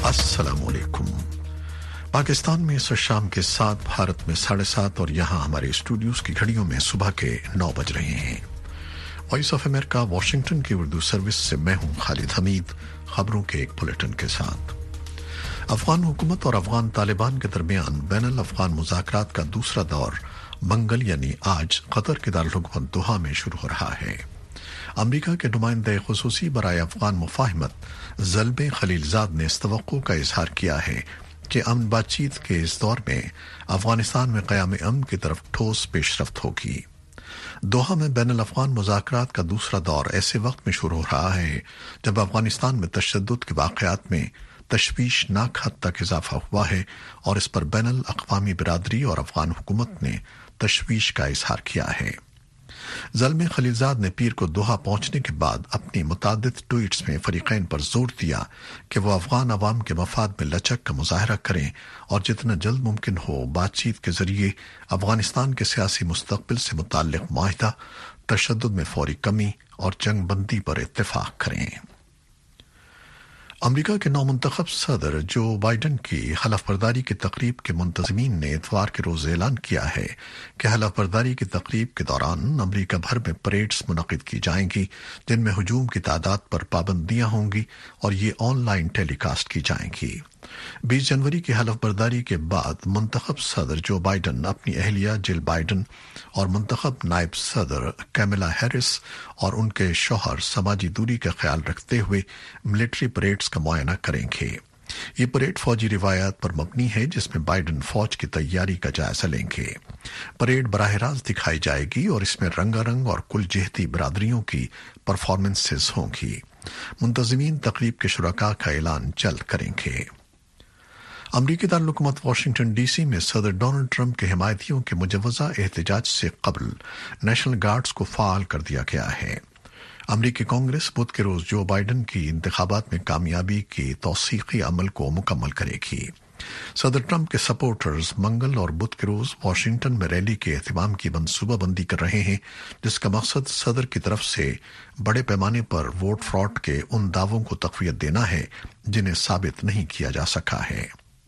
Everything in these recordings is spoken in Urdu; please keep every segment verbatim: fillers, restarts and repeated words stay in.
अस्सलाम वालेकुम। पाकिस्तान में इस शाम के सात, भारत में साढ़े सात और यहाँ हमारे स्टूडियोज की घड़ियों में सुबह के नौ बज रहे हैं। वॉइस ऑफ अमेरिका वाशिंगटन की उर्दू सर्विस से मैं हूँ खालिद हमीद, खबरों के एक बुलेटिन के साथ। अफगान हुकूमत और अफगान तालिबान के दरमियान बैनुल अफगान मुज़ाकरात का दूसरा दौर मंगल यानी आज कतर के दारुल हुकूमत दोहा में शुरू हो रहा है। अमरीका के नुमाइंदे खुसूसी बराए अफगान मुफाहिमत ज़ल्बे खलीलजाद ने इस तवक्को का इजहार किया है कि अमन बातचीत के इस दौर में अफगानिस्तान में क़याम अमन की तरफ ठोस पेशरफ्त होगी। दोहा में बैनुल अफगान मुज़ाकरात का दूसरा दौर ऐसे वक्त में शुरू हो रहा है जब अफगानिस्तान में तशद्दुद के वाक़यात में तशवीशनाक हद तक इजाफा हुआ है और इस पर बैनुल अक़वामी बिरादरी और अफगान हुकूमत ने तशवीश का इजहार किया है। ज़ल्मे खलीलजाद ने पीर को दोहा पहुंचने के बाद अपनी मुतादिद ट्वीट्स में फरीकैन पर जोर दिया कि वो अफगान अवाम के मफाद में लचक का मुजाहरा करें और जितना जल्द मुमकिन हो बातचीत के जरिए अफगानिस्तान के सियासी मुस्तक़बिल से मुताल्लिक़ मुआहिदा, तशद्दुद में फौरी कमी और जंग बंदी पर इत्तेफाक करें। अमरीका के नौमुंतखब सदर जो बाइडन की हलफ बर्दारी की तकरीब के मुंतज़मीन ने इतवार के रोज ऐलान किया है कि हलफ बर्दारी की तकरीब के दौरान अमरीका भर में परेड्स मुनक़िद की जाएंगी जिनमें हुजूम की तादाद पर पाबंदियां होंगी और ये ऑनलाइन टेलीकास्ट की जाएंगी। बीस जनवरी की हलफ बर्दारी के बाद मुंतखब सदर जो बाइडन अपनी अहलिया जिल बाइडन और मुंतखब नायब सदर कैमला हैरिस और उनके शौहर समाजी दूरी का ख्याल रखते हुए मिलिट्री परेड्स का मुआयना करेंगे। ये परेड फौजी रिवायात पर मबनी है जिसमें बाइडन फौज की तैयारी का जायजा लेंगे। परेड बराह रास्त दिखाई जाएगी और इसमें रंगारंग और कुल जिहती बरादरियों की परफॉर्मेंसेस होंगी। मुंतज़मीन तकरीब के शुरका का ऐलान जल्द करेंगे। अमरीकी दारुल हुकूमत वाशिंगटन डीसी में सदर डोनाल्ड ट्रंप के हिमायतियों के मुजव्वज़ा एहतजाज से कबल नेशनल गार्ड्स को फाल कर दिया गया है। अमरीकी कांग्रेस बुध के रोज जो बाइडन की इंतखाबात में कामयाबी के तौसीकी अमल को मुकम्मल करेगी। सदर ट्रंप के सपोर्टर्स मंगल और बुध के रोज वाशिंगटन में रैली के एहतमाम की मनसूबाबंदी कर रहे हैं जिसका मकसद सदर की तरफ से बड़े पैमाने पर वोट फ्रॉड के उन दावों को तक़वियत देना है जिन्हें साबित नहीं किया जा सका है।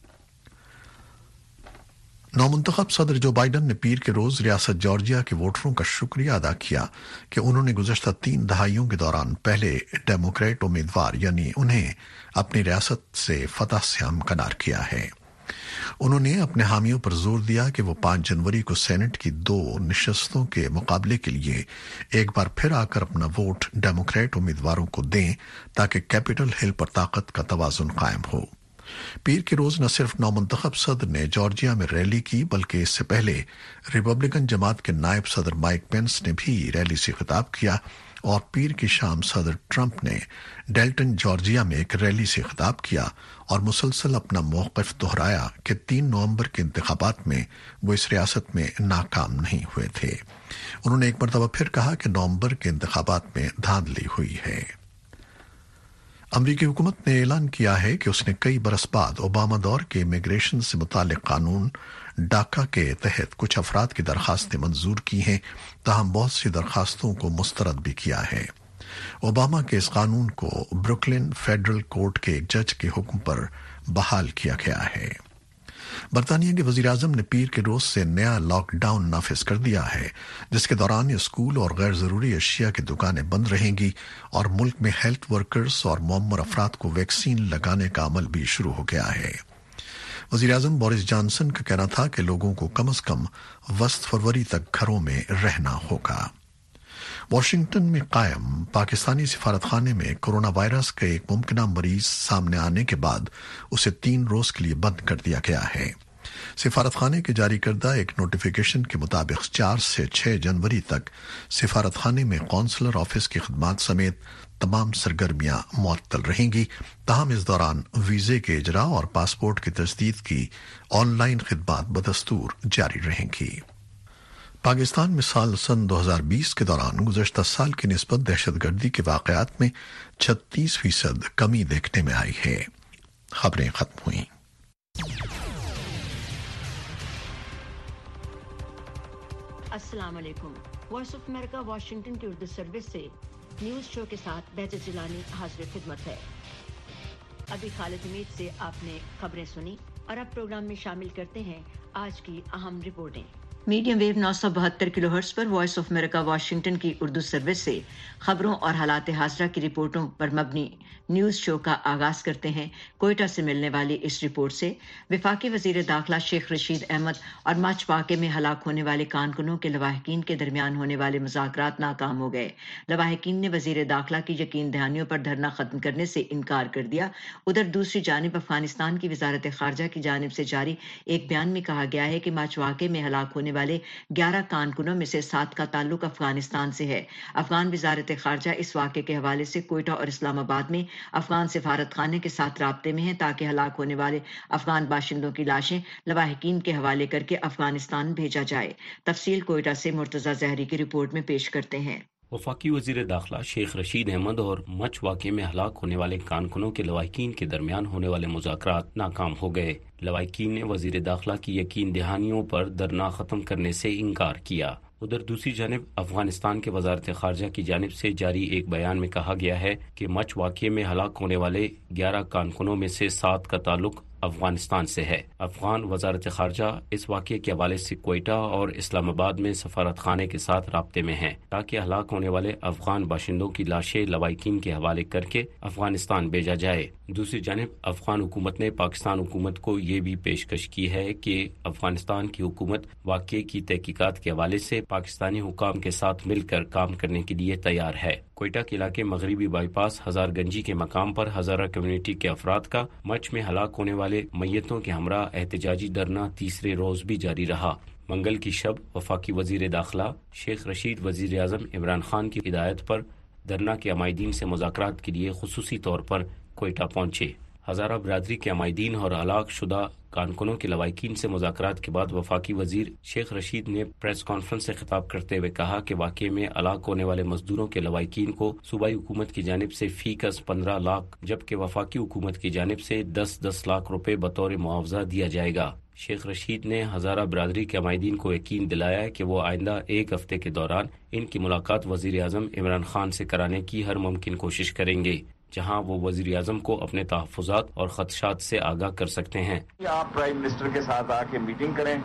नौमुंतखब सदर जो बाइडन ने पीर के रोज रियासत जॉर्जिया के वोटरों का शुक्रिया अदा किया कि उन्होंने गुज़श्ता तीन दहाइयों के दौरान पहले डेमोक्रेट उम्मीदवार यानी उन्हें अपनी रियासत से फतह से हमकनार किया है। उन्होंने अपने हामियों पर जोर दिया कि वो पांच जनवरी को सेनेट की दो निशस्तों के मुकाबले के लिए एक बार फिर आकर अपना वोट डेमोक्रेट उम्मीदवारों को दें ताकि कैपिटल हिल पर ताकत का तवाजुन कायम हो। पीर के रोज न सिर्फ नौमुंतखब सदर ने जॉर्जिया में रैली की बल्कि इससे पहले रिपब्लिकन जमात के नायब सदर माइक पेंस ने भी रैली से खिताब किया और पीर की शाम सदर ट्रंप ने डेल्टन जॉर्जिया में एक रैली से खिताब किया और मुसलसल अपना मौक़िफ़ दोहराया कि तीन नवंबर के इंतखाबात में वो इस रियासत में नाकाम नहीं हुए थे। उन्होंने एक मरतबा फिर कहा कि नवंबर के इंतखाबात में धांधली हुई है। अमरीकी हुकूमत ने ऐलान किया है कि उसने कई बरस बाद ओबामा दौर के इमिग्रेशन से मुताल्लिक़ कानून डाका के तहत कुछ अफराद की दरखास्तें मंजूर की हैं, ताहम बहुत सी दरखास्तों को मुस्तरद भी किया है। ओबामा के इस कानून को ब्रुकलिन फेडरल कोर्ट के एक जज के हुक्म पर बहाल किया गया है। बरतानिया के वजीर आजम ने पीर के रोज से नया लॉकडाउन नाफिज कर दिया है जिसके दौरान स्कूल और गैर जरूरी अशिया की दुकानें बंद रहेंगी और मुल्क में हेल्थ वर्कर्स और मुअम्मर अफराद को वैक्सीन लगाने का अमल भी शुरू हो गया है। वजीर आजम बोरिस जॉनसन का कहना था कि लोगों को कम अज कम वस्त फरवरी तक घरों में रहना होगा। वाशिंगटन में कायम पाकिस्तानी सिफारतखाने में कोरोना वायरस के एक मुमकिन मरीज सामने आने के बाद उसे तीन रोज के लिए बंद कर दिया गया है। सिफारतखाने के जारी करदा एक नोटिफिकेशन के मुताबिक चार से छह जनवरी तक सिफारतखाने में कौंसलर ऑफिस की खिदमात समेत तमाम सरगर्मियां मुअत्तल रहेंगी, ताहम इस दौरान वीजे के इजरा और पासपोर्ट की तजदीद की ऑनलाइन खिदमात बदस्तूर जारी रहेंगी। पाकिस्तान में साल सन दो हज़ार बीस के दौरान गुज़श्ता साल की निस्बत दहशतगर्दी के वाक़यात में छत्तीस फीसद कमी देखने में आई है। खबरें खत्म हुई। अस्सलाम वालेकुम। वॉइस ऑफ अमेरिका वाशिंगटन की उर्दू सर्विस से न्यूज़ शो के साथ बेहतर जिलानी हाजिर खिदमत है। अभी खालिद हमीद से आपने खबरें सुनी और अब प्रोग्राम में शामिल करते हैं आज की अहम रिपोर्टें। मीडियम वेव नौ सौ बहत्तर किलो हर्ट्ज पर वॉइस ऑफ अमेरिका वाशिंगटन की उर्दू सर्विस से खबरों और हालात हाज़िरा की रिपोर्टों पर मबनी न्यूज़ शो का आगाज करते हैं। कोयटा से मिलने वाली इस रिपोर्ट से वफाकी वजीर दाखिला शेख रशीद अहमद और मच वाक़े में हलाक होने वाले कारकुनों के लवाहिकीन के दरमियान होने वाले मुज़ाकरात नाकाम हो गए। लवाहिकीन ने वजीर दाखिला की यकीन दहानियों पर धरना खत्म करने से इनकार कर दिया। उधर दूसरी जानिब अफगानिस्तान की वजारत खारजा की जानिब से जारी एक बयान में कहा गया है कि मच वाक़े में हलाक होने वाले ग्यारह कारकुनों में से सात का ताल्लुक अफगानिस्तान से है। अफगान वजारत खारजा इस वाक़े के हवाले से कोयटा और इस्लामाबाद में अफगान सिफारत खाने के साथ राब्ते में है ताकि हलाक होने वाले अफगान बाशिंदों की लाशें लवाहिकीन के हवाले करके अफगानिस्तान भेजा जाए। तफसील कोयटा से मुर्तज़ा ज़हरी की रिपोर्ट में पेश करते हैं। वफाकी वजीर दाखिला शेख रशीद अहमद और मच वाक़े में हलाक होने वाले कारकुनों के लवाहिकीन के दरमियान होने वाले मुज़ाकरात नाकाम हो गए। लवाहिकीन ने वजीर दाखिला की यकीन दहानियों पर धरना ख़त्म करने से इनकार किया। उधर दूसरी जानिब अफगानिस्तान के वजारत खारजा की जानिब से जारी एक बयान में कहा गया है कि मच वाक़े में हलाक होने वाले ग्यारह कारकुनों में से सात का ताल्लुक अफगानिस्तान से है। अफगान वजारत खारजा इस वाक़े के हवाले से कोयटा और इस्लामाबाद में सफारत खाने के साथ राब्ते में हैं ताकि हलाक होने वाले अफगान बाशिंदों की लाशें लवाहिकीन के हवाले करके अफगानिस्तान भेजा जाए। दूसरी जानिब अफगान हुकूमत ने पाकिस्तान हुकूमत को ये भी पेशकश की है कि अफगानिस्तान की हुकूमत वाक़े की तहकीकात के हवाले से पाकिस्तानी हुकाम के साथ मिलकर काम करने के लिए तैयार है। कोयटा के इलाके मगरबी बाईपास हजार गंजी के मकाम पर हजारा कम्युनिटी के अफराद का मच में हलाक होने वाले मैयतों के हमरा एहतजाजी धरना तीसरे रोज भी जारी रहा। मंगल की शब वफाकी वजीर दाखिला शेख रशीद वजीर आज़म इमरान खान की हिदायत पर धरना के अमायदीन से मुज़ाकरात के लिए खुसूसी तौर पर कोयटा पहुंचे। हजारा बरादरी के अमायदीन और हलाक शुदा कारकुनों के लवाहिकीन से मुज़ाकरात के बाद वफाकी वजीर शेख रशीद ने प्रेस कॉन्फ्रेंस से खिताब करते हुए कहा कि वाक़े में हलाक होने वाले मजदूरों के लवाहिकीन को सूबाई हुकूमत की जानिब से फीकस पंद्रह लाख जबकि वफाकी हुकूमत की जानिब से दस दस लाख रुपए बतौर मुआवजा दिया जाएगा। शेख रशीद ने हजारा बरादरी के अमायदीन को यकीन दिलाया है कि वो आइंदा एक हफ्ते के दौरान इनकी मुलाकात वजीर आज़म इमरान खान से कराने की हर मुमकिन कोशिश करेंगे, जहां वो वजीर आज़म को अपने तहफ़्फ़ुज़ात और खदशात से आगाह कर सकते हैं। आप प्राइम मिनिस्टर के साथ आके मीटिंग करें,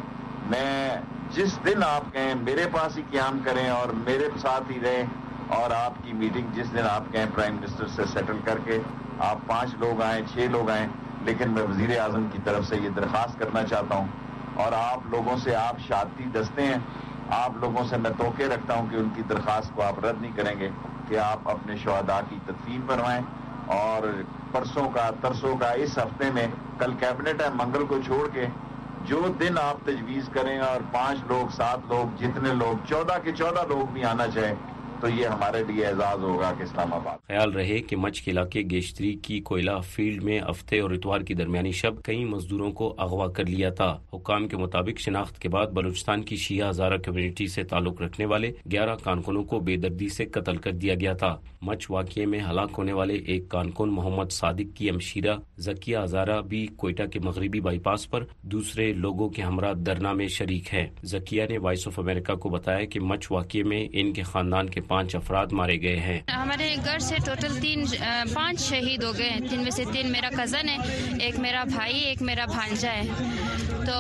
मैं जिस दिन आप कहें मेरे पास ही क़याम करें और मेरे साथ ही रहें और आपकी मीटिंग जिस दिन आप कहें प्राइम मिनिस्टर से सेटल करके आप पाँच लोग आएँ छः लोग आएँ, लेकिन मैं वजीर आज़म की तरफ से ये दरख्वास्त करना चाहता हूँ और आप लोगों से आप शाती दस्ते हैं, आप लोगों से मैं तोके रखता हूँ कि उनकी दरख्वास्त को आप रद्द नहीं करेंगे कि आप अपने शहदा की तदफीन करवाएं और परसों का तरसों का इस हफ्ते में कल कैबिनेट है, मंगल को छोड़ के जो दिन आप तजवीज़ करें और पाँच लोग सात लोग जितने लोग चौदह के चौदह लोग भी आना चाहें तो ये हमारे लिए एजाज होगा कि इस्लामाबाद। ख्याल रहे कि मच के इलाके गेशतरी की कोयला फील्ड में हफ्ते और इतवार की दरमियानी शब कई मजदूरों को अगवा कर लिया था। हुकाम के मुताबिक शिनाख्त के बाद बलूचिस्तान की शिया हजारा कम्युनिटी से ताल्लुक रखने वाले ग्यारह कारकुनों को बेदर्दी से कत्ल कर दिया गया था। मच वाक़े में हलाक होने वाले एक कारकुन मोहम्मद सादिक की हमशीरा जकिया हजारा भी कोयटा के मगरबी बाईपास पर दूसरे लोगों के हमरा धरना में शरीक है। जकिया ने वॉइस ऑफ अमेरिका को बताया कि मच वाक़े में इनके खानदान के पाँच अफराद मारे गए हैं। हमारे घर से टोटल तीन पाँच शहीद हो गए हैं, तीन में से तीन मेरा कज़न है, एक मेरा भाई, एक मेरा भांजा है। तो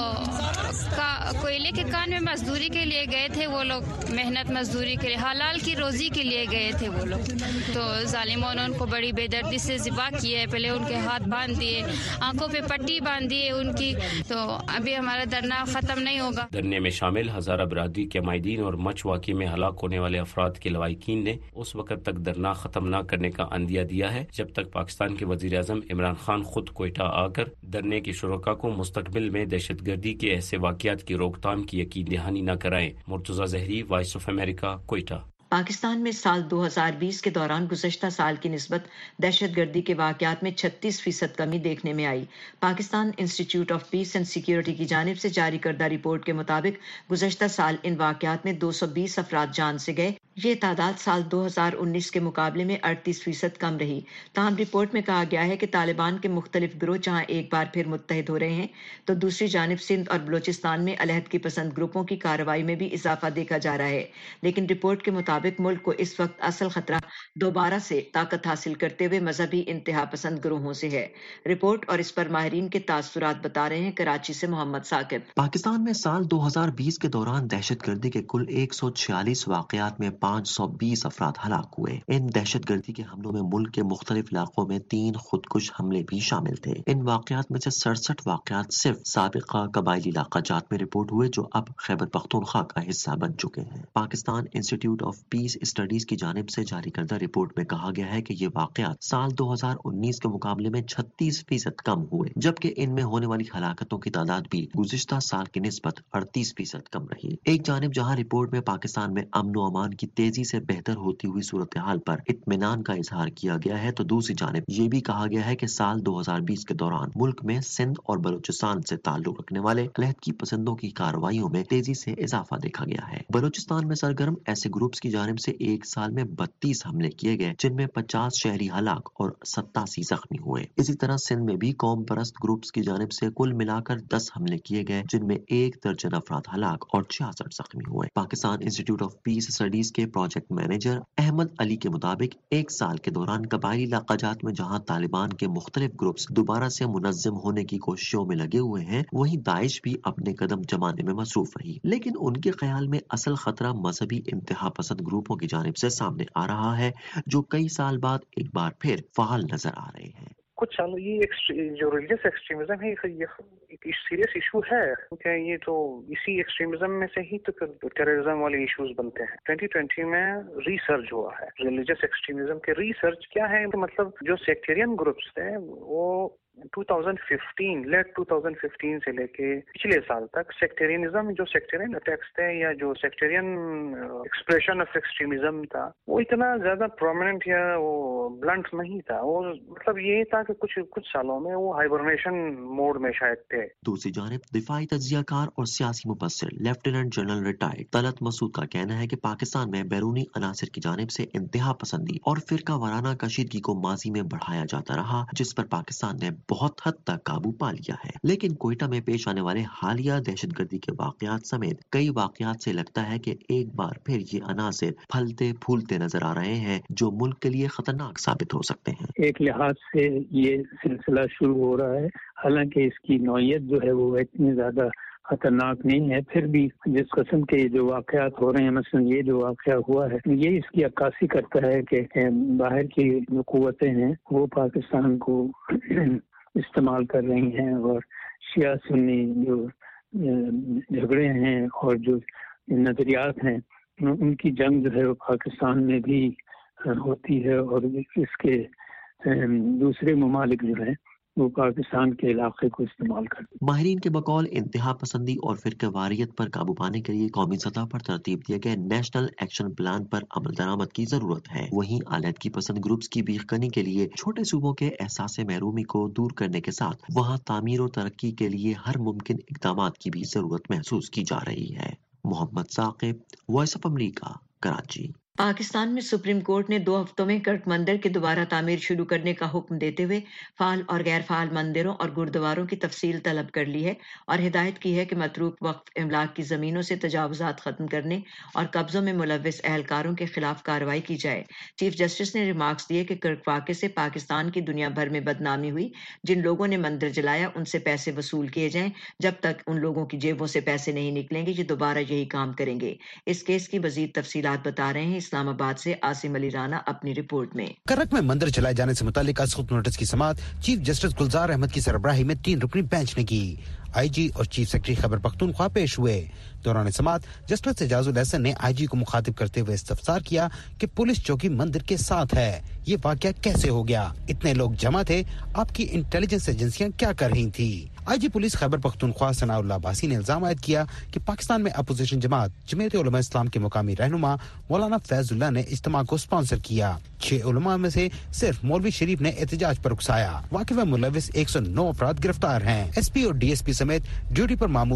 कोयले के कान में मजदूरी के लिए गए थे वो लोग, मेहनत मजदूरी के लिए, हलाल की रोजी के लिए गए थे वो लोग। तो जालिमों ने उनको बड़ी बेदर्दी से ज़िबा किया है, पहले उनके हाथ बांध दिए, आंखों पे पट्टी बांध दी है उनकी। तो अभी हमारा धरना ख़त्म नहीं होगा। धरने में शामिल हजारा बरादरी के मायदीन और मच वाक़े में हलाक होने वाले अफराद के लवाहिकीन ने उस वक्त तक धरना खत्म न करने का अंदिया दिया है जब तक पाकिस्तान के वजीर आज़म इमरान खान खुद कोयटा आकर धरने के शुरका को मुस्तकबिल में दहशतगर्दी के ऐसे वाक़यात की रोकथाम की यकीन दहानी न कराएं। Murtaza Zehri, voice of America, Quetta. Pakistan में साल दो हज़ार बीस के दौरान गुज़श्ता साल की निस्बत दहशतगर्दी के वाक़यात में छत्तीस फीसद कमी देखने में आई। Pakistan institute of peace and security की जानिब से जारी करदा रिपोर्ट के मुताबिक गुज़श्ता साल इन वाक़यात में दो सौ बीस अफराद जान से गए یہ تعداد سال دو ہزار انیس کے مقابلے میں اڑتیس فیصد کم رہی. تاہم رپورٹ میں کہا گیا ہے کہ طالبان کے مختلف گروہ جہاں ایک بار پھر متحد ہو رہے ہیں تو دوسری جانب سندھ اور بلوچستان میں علیحدگی پسند گروپوں کی کارروائی میں بھی اضافہ دیکھا جا رہا ہے. لیکن رپورٹ کے مطابق ملک کو اس وقت اصل خطرہ دوبارہ سے طاقت حاصل کرتے ہوئے مذہبی انتہا پسند گروہوں سے ہے. رپورٹ اور اس پر ماہرین کے تاثرات بتا رہے ہیں کراچی سے محمد ثاقب. پاکستان میں سال دو ہزار بیس کے دوران دہشت گردی کے کل ایک سو چھیالیس واقعات میں پانچ سو بیس افراد ہلاک ہوئے. ان دہشت گردی کے حملوں میں ملک کے مختلف علاقوں میں تین خودکش حملے بھی شامل تھے. ان واقعات میں سے سڑسٹھ واقعات صرف سابقہ قبائلی علاقہ جات میں رپورٹ ہوئے جو اب خیبر پختونخوا کا حصہ بن چکے ہیں. Pakistan institute of peace studies کی جانب سے جاری کردہ رپورٹ میں کہا گیا ہے کہ یہ واقعات سال دو ہزار انیس کے مقابلے میں چھتیس فیصد کم ہوئے، جبکہ ان میں ہونے والی ہلاکتوں کی تعداد بھی گزشتہ سال کی نسبت اڑتیس فیصد کم رہی. ایک جانب جہاں رپورٹ میں پاکستان میں امن و امان کی تیزی سے بہتر ہوتی ہوئی صورتحال پر اطمینان کا اظہار کیا گیا ہے، تو دوسری جانب یہ بھی کہا گیا ہے کہ سال دو ہزار بیس کے دوران ملک میں سندھ اور بلوچستان سے تعلق رکھنے والے علیحدگی پسندوں کی کارروائیوں میں تیزی سے اضافہ دیکھا گیا ہے. بلوچستان میں سرگرم ایسے گروپس کی جانب سے ایک سال میں بتیس حملے کیے گئے جن میں پچاس شہری ہلاک اور ستاسی زخمی ہوئے. اسی طرح سندھ میں بھی قوم پرست گروپس کی جانب سے کل ملا کر دس حملے کیے گئے جن میں ایک درجن افراد ہلاک اور چھیاسٹھ زخمی ہوئے. Pakistan institute of peace studies کے پروجیکٹ مینیجر احمد علی کے مطابق ایک سال کے دوران قبائلی علاقہ جات میں جہاں طالبان کے مختلف گروپس دوبارہ سے منظم ہونے کی کوششوں میں لگے ہوئے ہیں، وہیں داعش بھی اپنے قدم جمانے میں مصروف رہی. لیکن ان کے خیال میں اصل خطرہ مذہبی انتہا پسند گروپوں کی جانب سے سامنے آ رہا ہے جو کئی سال بعد ایک بار پھر فعال نظر آ رہے ہیں. کچھ سالوں یہ جو ریلیجس ایکسٹریمزم ہے یہ ایک سیریس ایشو ہے کیونکہ یہ تو اسی ایکسٹریمزم میں سے ہی تو پھر ٹیررزم والے ایشوز بنتے ہیں. ٹوئنٹی ٹوئنٹی میں ریسرچ ہوا ہے ریلیجس ایکسٹریمزم کے. ریسرچ کیا ہے مطلب جو سیکٹرین گروپس تھے وہ دو ہزار پندرہ لیٹ دو ہزار پندرہ سے لے کے پچھلے سال تک سیکٹرینزم جو سیکٹرین اٹیکس تھے یا جو سیکٹرین ایکسپریشن آف ایکسٹریمزم تھا وہ اتنا زیادہ پرومیننٹ یا وہ بلنٹ نہیں تھا. وہ مطلب یہ تھا کہ کچھ کچھ سالوں میں وہ ہائبرنیشن موڈ میں شاید تھے. دوسری جانب دفاعی تجزیہ کار اور سیاسی مبصر lieutenant general retired Talat Masood کا کہنا ہے کہ پاکستان میں بیرونی عناصر کی جانب سے انتہا پسندی اور فرقہ وارانہ کشیدگی کو ماضی میں بڑھایا جاتا رہا جس پر پاکستان نے بہت حد تک قابو پا لیا ہے. لیکن کوئٹہ میں پیش آنے والے حالیہ دہشت گردی کے واقعات سمیت کئی واقعات سے لگتا ہے کہ ایک بار پھر یہ عناصر پھلتے پھولتے نظر آ رہے ہیں جو ملک کے لیے خطرناک ثابت ہو سکتے ہیں. ایک لحاظ سے یہ سلسلہ شروع ہو رہا ہے، حالانکہ اس کی نوعیت جو ہے وہ اتنی زیادہ خطرناک نہیں ہے، پھر بھی جس قسم کے جو واقعات ہو رہے ہیں، مثلا یہ جو واقعہ ہوا ہے یہ اس کی عکاسی کرتا ہے کہ باہر کی جو قوتیں ہیں وہ پاکستان کو استعمال کر رہی ہیں اور شیعہ سنی جو جھگڑے ہیں اور جو نظریات ہیں ان کی جنگ جو ہے وہ پاکستان میں بھی ہوتی ہے اور اس کے دوسرے ممالک جو ہیں وہ پاکستان کے علاقے کو استعمال کرتے ہیں. ماہرین کے بقول انتہا پسندی اور فرقہ واریت پر قابو پانے کے لیے قومی سطح پر ترتیب دیے گئے نیشنل ایکشن پلان پر عمل درآمد کی ضرورت ہے. وہیں علیحدگی پسند گروپس کی بیخ کنی کے لیے چھوٹے صوبوں کے احساس محرومی کو دور کرنے کے ساتھ وہاں تعمیر و ترقی کے لیے ہر ممکن اقدامات کی بھی ضرورت محسوس کی جا رہی ہے. Muhammad Saqib, voice of America, Karachi. Pakistan میں سپریم کورٹ نے دو ہفتوں میں کرک مندر کی دوبارہ تعمیر شروع کرنے کا حکم دیتے ہوئے فعال اور غیر فعال مندروں اور گردواروں کی تفصیل طلب کر لی ہے اور ہدایت کی ہے کہ متروک وقف املاک کی زمینوں سے تجاوزات ختم کرنے اور قبضوں میں ملوث اہلکاروں کے خلاف کارروائی کی جائے. چیف جسٹس نے ریمارکس دیے کہ کرک واقعے سے پاکستان کی دنیا بھر میں بدنامی ہوئی. جن لوگوں نے مندر جلایا ان سے پیسے وصول کیے جائیں. جب تک ان لوگوں کی جیبوں سے پیسے نہیں نکلیں گے یہ دوبارہ یہی کام کریں گے. اس کیس کی مزید تفصیلات بتا رہے ہیں اسلام آباد سے عاصم علی رانا اپنی رپورٹ میں. کرک میں مندر جلائے جانے سے متعلق سخت نوٹس کی سماعت چیف جسٹس گلزار احمد کی سربراہی میں تین رکنی بینچ نے کی. آئی جی اور چیف سیکرٹری خیبر پختونخوا پیش ہوئے. دوران سماعت جسٹس اعجاز الحسن نے آئی جی کو مخاطب کرتے ہوئے استفسار کیا کہ پولیس چوکی مندر کے ساتھ ہے، یہ واقعہ کیسے ہو گیا؟ اتنے لوگ جمع تھے، آپ کی انٹیلیجنس ایجنسیاں کیا کر رہی تھی؟ I G police Khyber Pakhtunkhwa Sanaullah Abbasi نے الزام عائد کیا کہ پاکستان میں اپوزیشن جماعت جمعیت علماء اسلام کے مقامی رہنما مولانا فیض اللہ نے اجتماع کو سپانسر کیا. چھ علماء میں سے صرف مولوی شریف نے احتجاج پر اکسایا. واقعہ میں ملوث ایک سو نو افراد گرفتار ہیں. ایس پی اور ڈی ایس پی سمیت ڈیوٹی پر مامور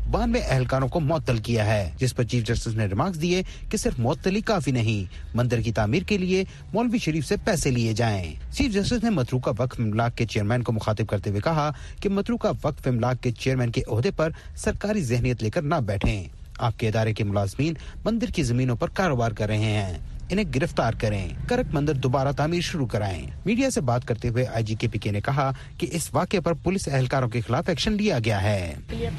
बानवे एहलकारों को मुअत्तल किया है, जिस पर चीफ जस्टिस ने रिमार्क्स दिए कि सिर्फ मुअत्तली काफी नहीं, मंदिर की तामीर के लिए मौलवी शरीफ से पैसे लिए जाएं। चीफ जस्टिस ने मतरूका वक्फ इमलाक के चेयरमैन को मुखातिब करते हुए कहा कि मतरूका वक्फ इमलाक के चेयरमैन के ओहदे पर सरकारी ज़हनियत लेकर न बैठें। आपके इदारे के मुलाजमीन मंदिर की जमीनों पर कारोबार कर रहे हैं, इन्हें गिरफ्तार करें, करक मंदिर दोबारा तामीर शुरू कराएं। मीडिया से बात करते हुए आईजी के पीके ने कहा कि इस वाक़े पर पुलिस एहलकारों के खिलाफ एक्शन लिया गया है।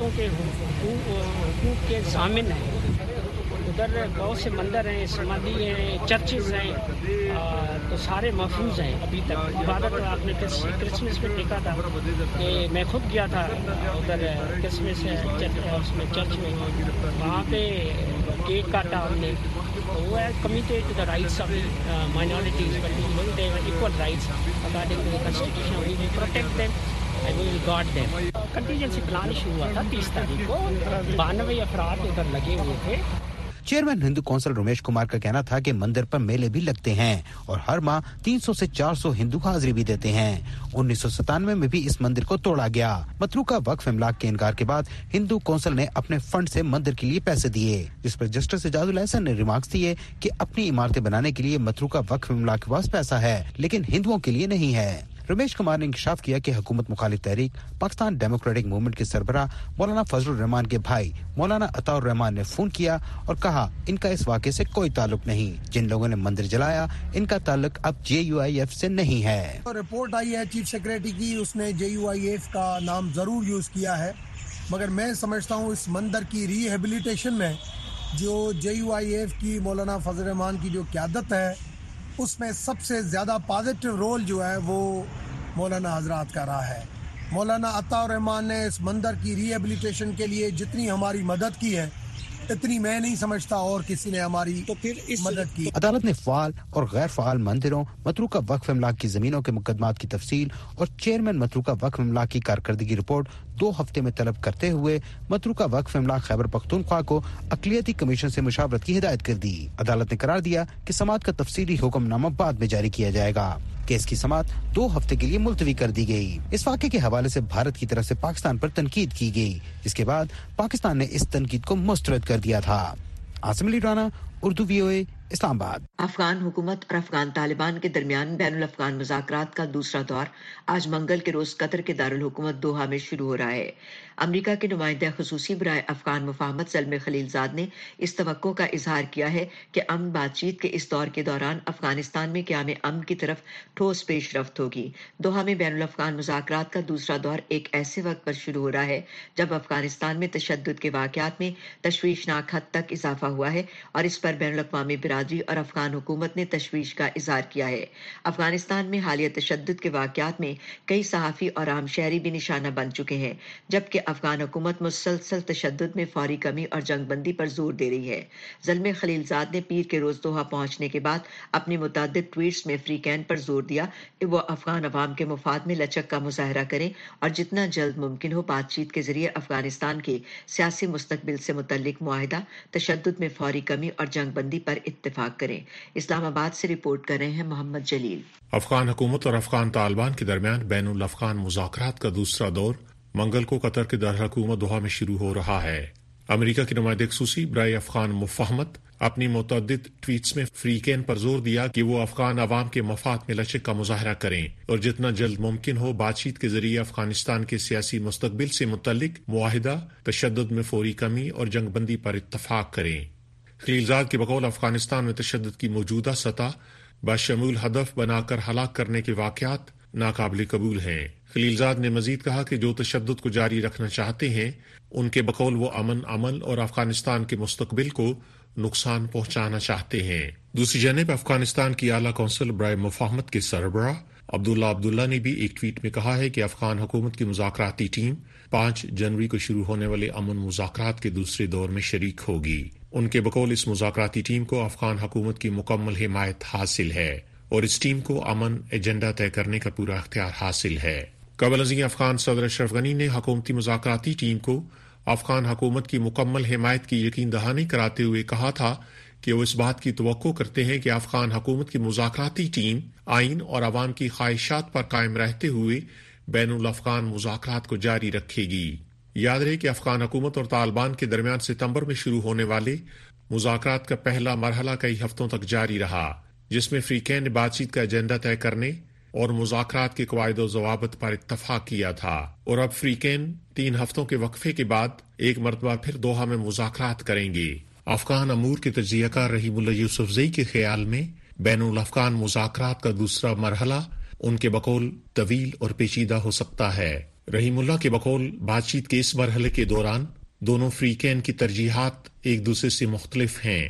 उधर बहुत से मंदिर हैं, समाधि हैं, चर्चेज हैं, तो सारे महफूज हैं अभी तक। इबादत आपने क्रिसमस में देखा था कि मैं खुद गया था उधर क्रिसमस उसमें चर्च में, वहाँ पे केक काटा हमने। वो है committed to the rights of minorities, but they have equal rights according to the constitution, we will protect them, I will guard them. Contingency plan शुरू हुआ था तीस तारीख को, बानवे अफराद उधर लगे हुए थे। चेयरमैन हिंदू कौंसिल रमेश कुमार का कहना था कि मंदिर पर मेले भी लगते हैं और हर माह तीन सौ से चार सौ हिंदू हाजिरी भी देते हैं। उन्नीस सौ सतानवे में भी इस मंदिर को तोड़ा गया। मतरूका वक्फ इमलाक के इनकार के बाद हिंदू कौंसिल ने अपने फंड से मंदिर के लिए पैसे दिए, जिस पर जस्टिस एजाजुल एहसन ने रिमार्क्स दिए कि अपनी इमारतें बनाने के लिए मतरूका वक्फ इमलाक के पास पैसा है, लेकिन हिंदुओं के लिए नहीं है। रमेश कुमार ने इंकशाफ किया कि हुकूमत मुखालिफ तहरीक पाकिस्तान डेमोक्रेटिक मूवमेंट के सरबराह मौलाना फजलुर रहमान के भाई मौलाना अताउर रहमान ने फोन किया और कहा इनका इस वाक़े से कोई ताल्लुक नहीं। जिन लोगों ने मंदिर जलाया इनका ताल्लुक अब जे यू आई एफ से नहीं है। तो रिपोर्ट आई है चीफ सेक्रेटरी की, उसने जे यू आई एफ का नाम जरूर यूज किया है, मगर मैं समझता हूँ इस मंदिर की रिहेबिलिटेशन में जो जे यू आई एफ की मौलाना फजल रहमान की जो क़यादत है उसमें सबसे ज़्यादा पॉजिटिव रोल जो है वो मौलाना हजरात का रहा है। मौलाना अताउर रहमान ने इस मंदिर की रिहेबिलिटेशन के लिए जितनी हमारी मदद की है इतनी मैं नहीं समझता और किसी ने हमारी तो फिर इस मदद की। अदालत ने फाल और गैर फाल मंदिरों, मतरूका वक्फ इमलाक की जमीनों के मुकदमात की तफसील और चेयरमैन मतरूका वक्फ इमलाक की कारकर्दगी रिपोर्ट दो हफ्ते में तलब करते हुए मतरूका वक्फ इमलाक खैबर पख्तूनख्वा को अक़लियती कमीशन से मुशावरत की हिदायत कर दी। अदालत ने करार दिया कि समाअत का तफसीली हुक्मनामा बाद में जारी किया जाएगा। केस की समाअत दो हफ्ते के लिए मुलतवी कर दी गई। इस वाक़े के हवाले से भारत की तरफ से पाकिस्तान पर तनकीद की गई, जिसके बाद पाकिस्तान ने इस तनकीद को मुस्तरद कर दिया था। आसिम अली राना, उर्दू वीओए, इस्लामाबाद। अफगान हुकूमत और अफगान तालिबान के दरमियान बैनुल अफगान मुज़ाकरात का दूसरा दौर आज मंगल के रोज कतर के दारुल हुकूमत दोहा में शुरू हो रहा है। अमरीका के नुमाइंदा खुसूसी बराए अफगान मुफाहमत ज़ल्मे खलीलजाद ने इस तवक्को का इजहार किया है कि अमन बातचीत के इस दौर के दौरान अफगानिस्तान में क़याम अमन की तरफ ठोस पेशरफ्त होगी। दोहा में बैनुल अफगान मुज़ाकरात का दूसरा दौर एक ऐसे वक्त पर शुरू हो रहा है जब अफगानिस्तान में तशद्दुद के वाक़यात में तशवीशनाक हद तक इजाफा हुआ है और इस पर बैनुल अक़वामी बिरादरी और अफगान हुकूमत ने तशवीश का इजहार किया है। अफगानिस्तान में हालिया तशद्दुद के वाक़यात में कई सहाफ़ी और आम शहरी भी निशाना बन चुके हैं, जबकि अफगान हुकूमत मुसलसल तशद्दुद में फौरी कमी और जंगबंदी पर जोर दे रही है। ज़ल्मे खलीलजाद ने पीर के रोज दोहा पहुंचने के बाद अपनी मुतअद्दिद ट्वीट्स में फ्री कैन पर जोर दिया कि वो अफगान अवाम के मुफाद में लचक का मुजाहरा करें और जितना जल्द मुमकिन हो बातचीत के जरिए अफगानिस्तान के सियासी मुस्तकबिल से मुतल्लिक मुआहिदा, तशद्दुद में फौरी कमी और जंगबंदी पर इत्तेफाक करें। इस्लामाबाद से रिपोर्ट कर रहे हैं मोहम्मद जलील। अफगान हुकूमत और अफगान तालिबान के दरमियान बैनुल अफगान मुज़ाकरात का दूसरा दौर मंगल को कतर के दारुल हुकूमत दोहा में शुरू हो रहा है। अमेरिका की नुमाइंदा खुसूसी बराए अफगान मुफाहमत अपनी मुतअद्दिद ट्वीट्स में फ्री कैन पर जोर दिया कि वो अफगान अवाम के मफाद में लचक का मुजाहरा करें और जितना जल्द मुमकिन हो बातचीत के जरिए अफगानिस्तान के सियासी मुस्तकबिल से मुतल्लिक मुआहिदा, तशद्दुद में फौरी कमी और जंगबंदी पर इत्तफाक करें। खलीलजाद के बकौल अफगानिस्तान में तशद्दुद की मौजूदा सतह बाशमूल हदफ बनाकर हलाक करने के वाक़यात नाकाबिल कबूल हैं। खलीलजाद ने मजीद कहा कि जो तशद्दुद को जारी रखना चाहते हैं उनके बकौल वो अमन अमल और अफगानिस्तान के मुस्तकबिल को नुकसान पहुंचाना चाहते हैं। दूसरी जानब अफगानिस्तान की आला कौंसिल बराए मुफाहमत के सरबराह अब्दुल्ला अब्दुल्ला ने भी एक ट्वीट में कहा है कि अफगान हुकूमत की मुज़ाकराती टीम पाँच जनवरी को शुरू होने वाले अमन मुज़ाकरात के दूसरे दौर में शरीक होगी। उनके बकौल इस मुज़ाकराती टीम को अफगान हुकूमत की मुकम्मल हिमायत हासिल है और इस टीम को अमन एजेंडा तय करने का पूरा अख्तियार हासिल है। कबल अज़ीं अफगान सदर अशरफ गनी ने हुकूमती मुज़ाकराती टीम को अफगान हुकूमत की मुकम्मल हिमायत की यकीन दहानी कराते हुए कहा था कि वो इस बात की तवक्को करते हैं कि अफगान हुकूमत की मुज़ाकराती टीम आइन और अवाम की ख्वाहिशात पर कायम रहते हुए बैनुल अफगान मुज़ाकरात को जारी रखेगी। یاد رہے کہ افغان حکومت اور طالبان کے درمیان ستمبر میں شروع ہونے والے مذاکرات کا پہلا مرحلہ کئی ہفتوں تک جاری رہا، جس میں فریقین نے بات چیت کا ایجنڈا طے کرنے اور مذاکرات کے قواعد و ضوابط پر اتفاق کیا تھا، اور اب فریقین تین ہفتوں کے وقفے کے بعد ایک مرتبہ پھر دوحہ میں مذاکرات کریں گے۔ افغان امور کے تجزیہ کار رحیم اللہ یوسفزئی کے خیال میں بین الافغان مذاکرات کا دوسرا مرحلہ ان کے بقول طویل اور پیچیدہ ہو سکتا ہے۔ رحیم اللہ کے بقول بات چیت کے اس مرحلے کے دوران دونوں فریقین کی ترجیحات ایک دوسرے سے مختلف ہیں۔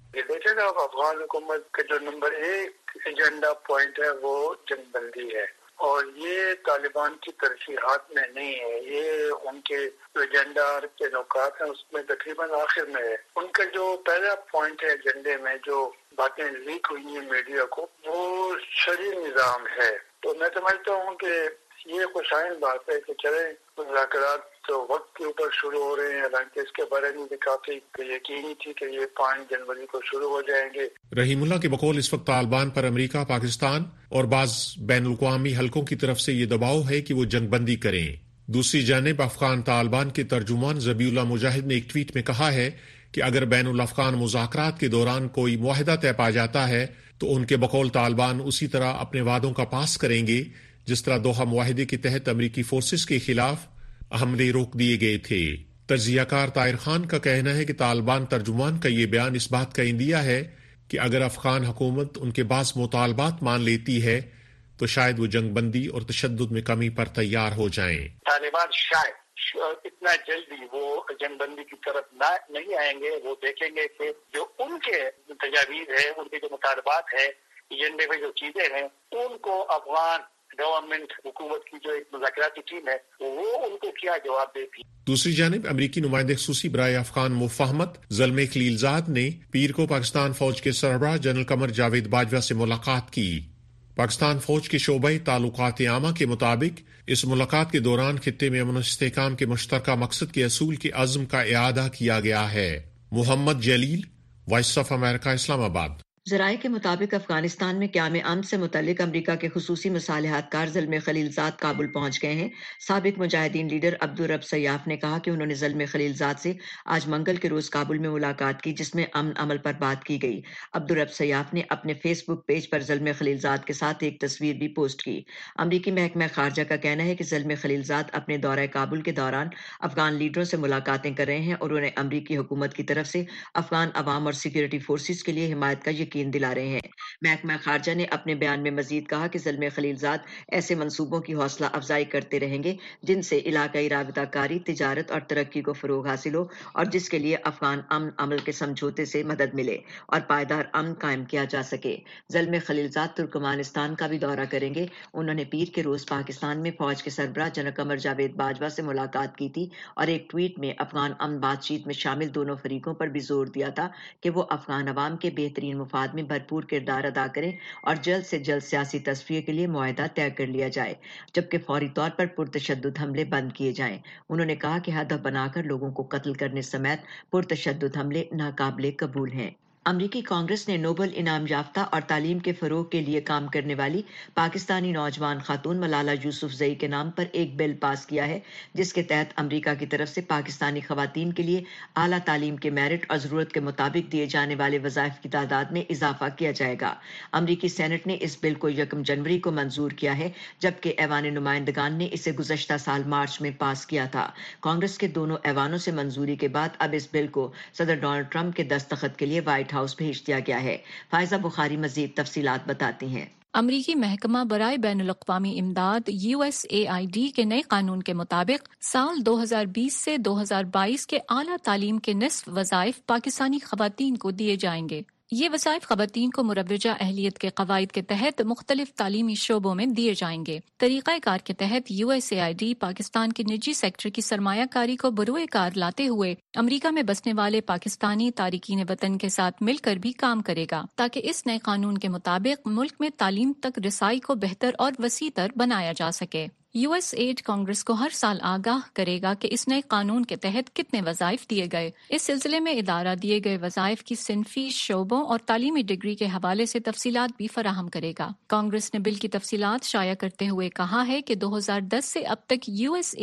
افغان حکومت کا جو نمبر ایک ایجنڈا پوائنٹ ہے وہ جنگ بندی ہے، اور یہ طالبان کی ترجیحات میں نہیں ہے، یہ ان کے ایجنڈا کے نکات ہیں اس میں تقریباً آخر میں ہے۔ ان کا جو پہلا پوائنٹ ہے ایجنڈے میں جو باتیں لیک ہوئی ہیں میڈیا کو، وہ شرعی نظام ہے۔ تو میں سمجھتا ہوں کہ یہ خوشائن بات ہے کہ چلے مذاکرات تو وقت کے اوپر شروع ہو رہے ہیں، حالانکہ اس کے بارے میں بھی کافی یقینی تھی کہ یہ پانچ جنوری کو شروع ہو جائیں گے۔ رحیم اللہ کے بقول اس وقت طالبان پر امریکہ، پاکستان اور بعض بین الاقوامی حلقوں کی طرف سے یہ دباؤ ہے کہ وہ جنگ بندی کریں۔ دوسری جانب افغان طالبان کے ترجمان ذبیح اللہ مجاہد نے ایک ٹویٹ میں کہا ہے کہ اگر بین الافغان مذاکرات کے دوران کوئی معاہدہ طے پا جاتا ہے تو ان کے بقول طالبان اسی طرح اپنے وعدوں کا پاس کریں گے جس طرح دوحہ معاہدے کے تحت امریکی فورسز کے خلاف حملے روک دیے گئے تھے۔ تجزیہ کار طاہر خان کا کہنا ہے کہ طالبان ترجمان کا یہ بیان اس بات کا اندیہ ہے کہ اگر افغان حکومت ان کے بعض مطالبات مان لیتی ہے تو شاید وہ جنگ بندی اور تشدد میں کمی پر تیار ہو جائیں۔ طالبان شاید اتنا جلدی وہ جنگ بندی کی طرف نہ نہیں آئیں گے، وہ دیکھیں گے کہ جو ان کے تجاویز ہے، ان کے جو مطالبات ہے، ایجنڈے میں جو چیزیں ہیں، ان کو افغان گورنمنٹ حکومت کی جو ایک مذاکراتی ٹیم ہے وہ ان کو کیا جواب دیتی۔ دوسری جانب امریکی نمائندہ خصوصی برائے افغان مفاہمت زلمے خلیل زاد نے پیر کو پاکستان فوج کے سربراہ جنرل قمر جاوید باجوہ سے ملاقات کی۔ پاکستان فوج کے شعبۂ تعلقات عامہ کے مطابق اس ملاقات کے دوران خطے میں امن و استحکام کے مشترکہ مقصد کے اصول کے عزم کا اعادہ کیا گیا ہے۔ محمد جلیل، وائس آف امریکہ، اسلام آباد۔ ذرائع کے مطابق افغانستان میں قیام امن سے متعلق امریکہ کے خصوصی مصالحات کار زلمے خلیل زاد کابل پہنچ گئے ہیں۔ سابق مجاہدین لیڈر عبدالرب سیاف نے کہا کہ انہوں نے زلمے خلیل زاد سے آج منگل کے روز کابل میں ملاقات کی، جس میں امن عمل پر بات کی گئی۔ عبدالرب سیاف نے اپنے فیس بک پیج پر زلمے خلیل زاد کے ساتھ ایک تصویر بھی پوسٹ کی۔ امریکی محکمہ خارجہ کا کہنا ہے کہ زلمے خلیل زاد اپنے دورہ کابل کے دوران افغان لیڈروں سے ملاقاتیں کر رہے ہیں اور انہیں امریکی حکومت کی طرف سے افغان عوام اور سیکورٹی فورسز کے لیے حمایت کا یقین دلا رہے ہیں۔ محکمہ خارجہ نے اپنے بیان میں مزید کہا کہ زلمے خلیل زاد ایسے منصوبوں کی حوصلہ افزائی کرتے رہیں گے جن سے علاقائی رابطہ کاری، تجارت اور ترقی کو فروغ حاصل ہو اور جس کے لیے افغان امن عمل کے سمجھوتے سے مدد ملے اور پائیدار امن قائم کیا جا سکے۔ زلمے خلیل زاد ترکمانستان کا بھی دورہ کریں گے۔ انہوں نے پیر کے روز پاکستان میں فوج کے سربراہ جنرل قمر جاوید باجوہ سے ملاقات کی تھی اور ایک ٹویٹ میں افغان امن بات چیت میں شامل دونوں فریقوں پر بھی زور دیا تھا کہ وہ افغان عوام کے بہترین مفاد میں بھرپور کردار ادا کریں اور جلد سے جلد سیاسی تصفیے کے لیے معاہدہ طے کر لیا جائے، جبکہ فوری طور پر پرتشدد حملے بند کیے جائیں۔ انہوں نے کہا کہ ہدف بنا کر لوگوں کو قتل کرنے سمیت پرتشدد حملے ناقابل قبول ہیں۔ امریکی کانگریس نے نوبل انعام یافتہ اور تعلیم کے فروغ کے لیے کام کرنے والی پاکستانی نوجوان خاتون ملالہ یوسفزئی کے نام پر ایک بل پاس کیا ہے، جس کے تحت امریکہ کی طرف سے پاکستانی خواتین کے لیے اعلیٰ تعلیم کے میرٹ اور ضرورت کے مطابق دیے جانے والے وظائف کی تعداد میں اضافہ کیا جائے گا۔ امریکی سینٹ نے اس بل کو یکم جنوری کو منظور کیا ہے، جبکہ ایوان نمائندگان نے اسے گزشتہ سال مارچ میں پاس کیا تھا۔ کانگریس کے دونوں ایوانوں سے منظوری کے بعد اب اس بل کو صدر ڈونلڈ ٹرمپ کے دستخط کے لیے وائٹ ہاؤس بھیج دیا گیا ہے۔ فائزہ بخاری مزید تفصیلات بتاتی ہیں۔ امریکی محکمہ برائے بین الاقوامی امداد U S A I D کے نئے قانون کے مطابق سال دو ہزار بیس سے دو ہزار بائیس کے اعلیٰ تعلیم کے نصف وظائف پاکستانی خواتین کو دیے جائیں گے۔ یہ وظائف خواتین کو مروجہ اہلیت کے قواعد کے تحت مختلف تعلیمی شعبوں میں دیے جائیں گے۔ طریقہ کار کے تحت U S A I D Pakistan کے نجی سیکٹر کی سرمایہ کاری کو بروئے کار لاتے ہوئے امریکہ میں بسنے والے پاکستانی تارکین وطن کے ساتھ مل کر بھی کام کرے گا، تاکہ اس نئے قانون کے مطابق ملک میں تعلیم تک رسائی کو بہتر اور وسیع تر بنایا جا سکے۔ یو ایس ایڈ کانگریس کو ہر سال آگاہ کرے گا کہ اس نئے قانون کے تحت کتنے وظائف دیے گئے۔ اس سلسلے میں ادارہ دیے گئے وظائف کی صنفی شعبوں اور تعلیمی ڈگری کے حوالے سے تفصیلات بھی فراہم کرے گا۔ کانگریس نے بل کی تفصیلات شائع کرتے ہوئے کہا ہے کہ دو ہزار دس سے اب تک یو ایس ایڈ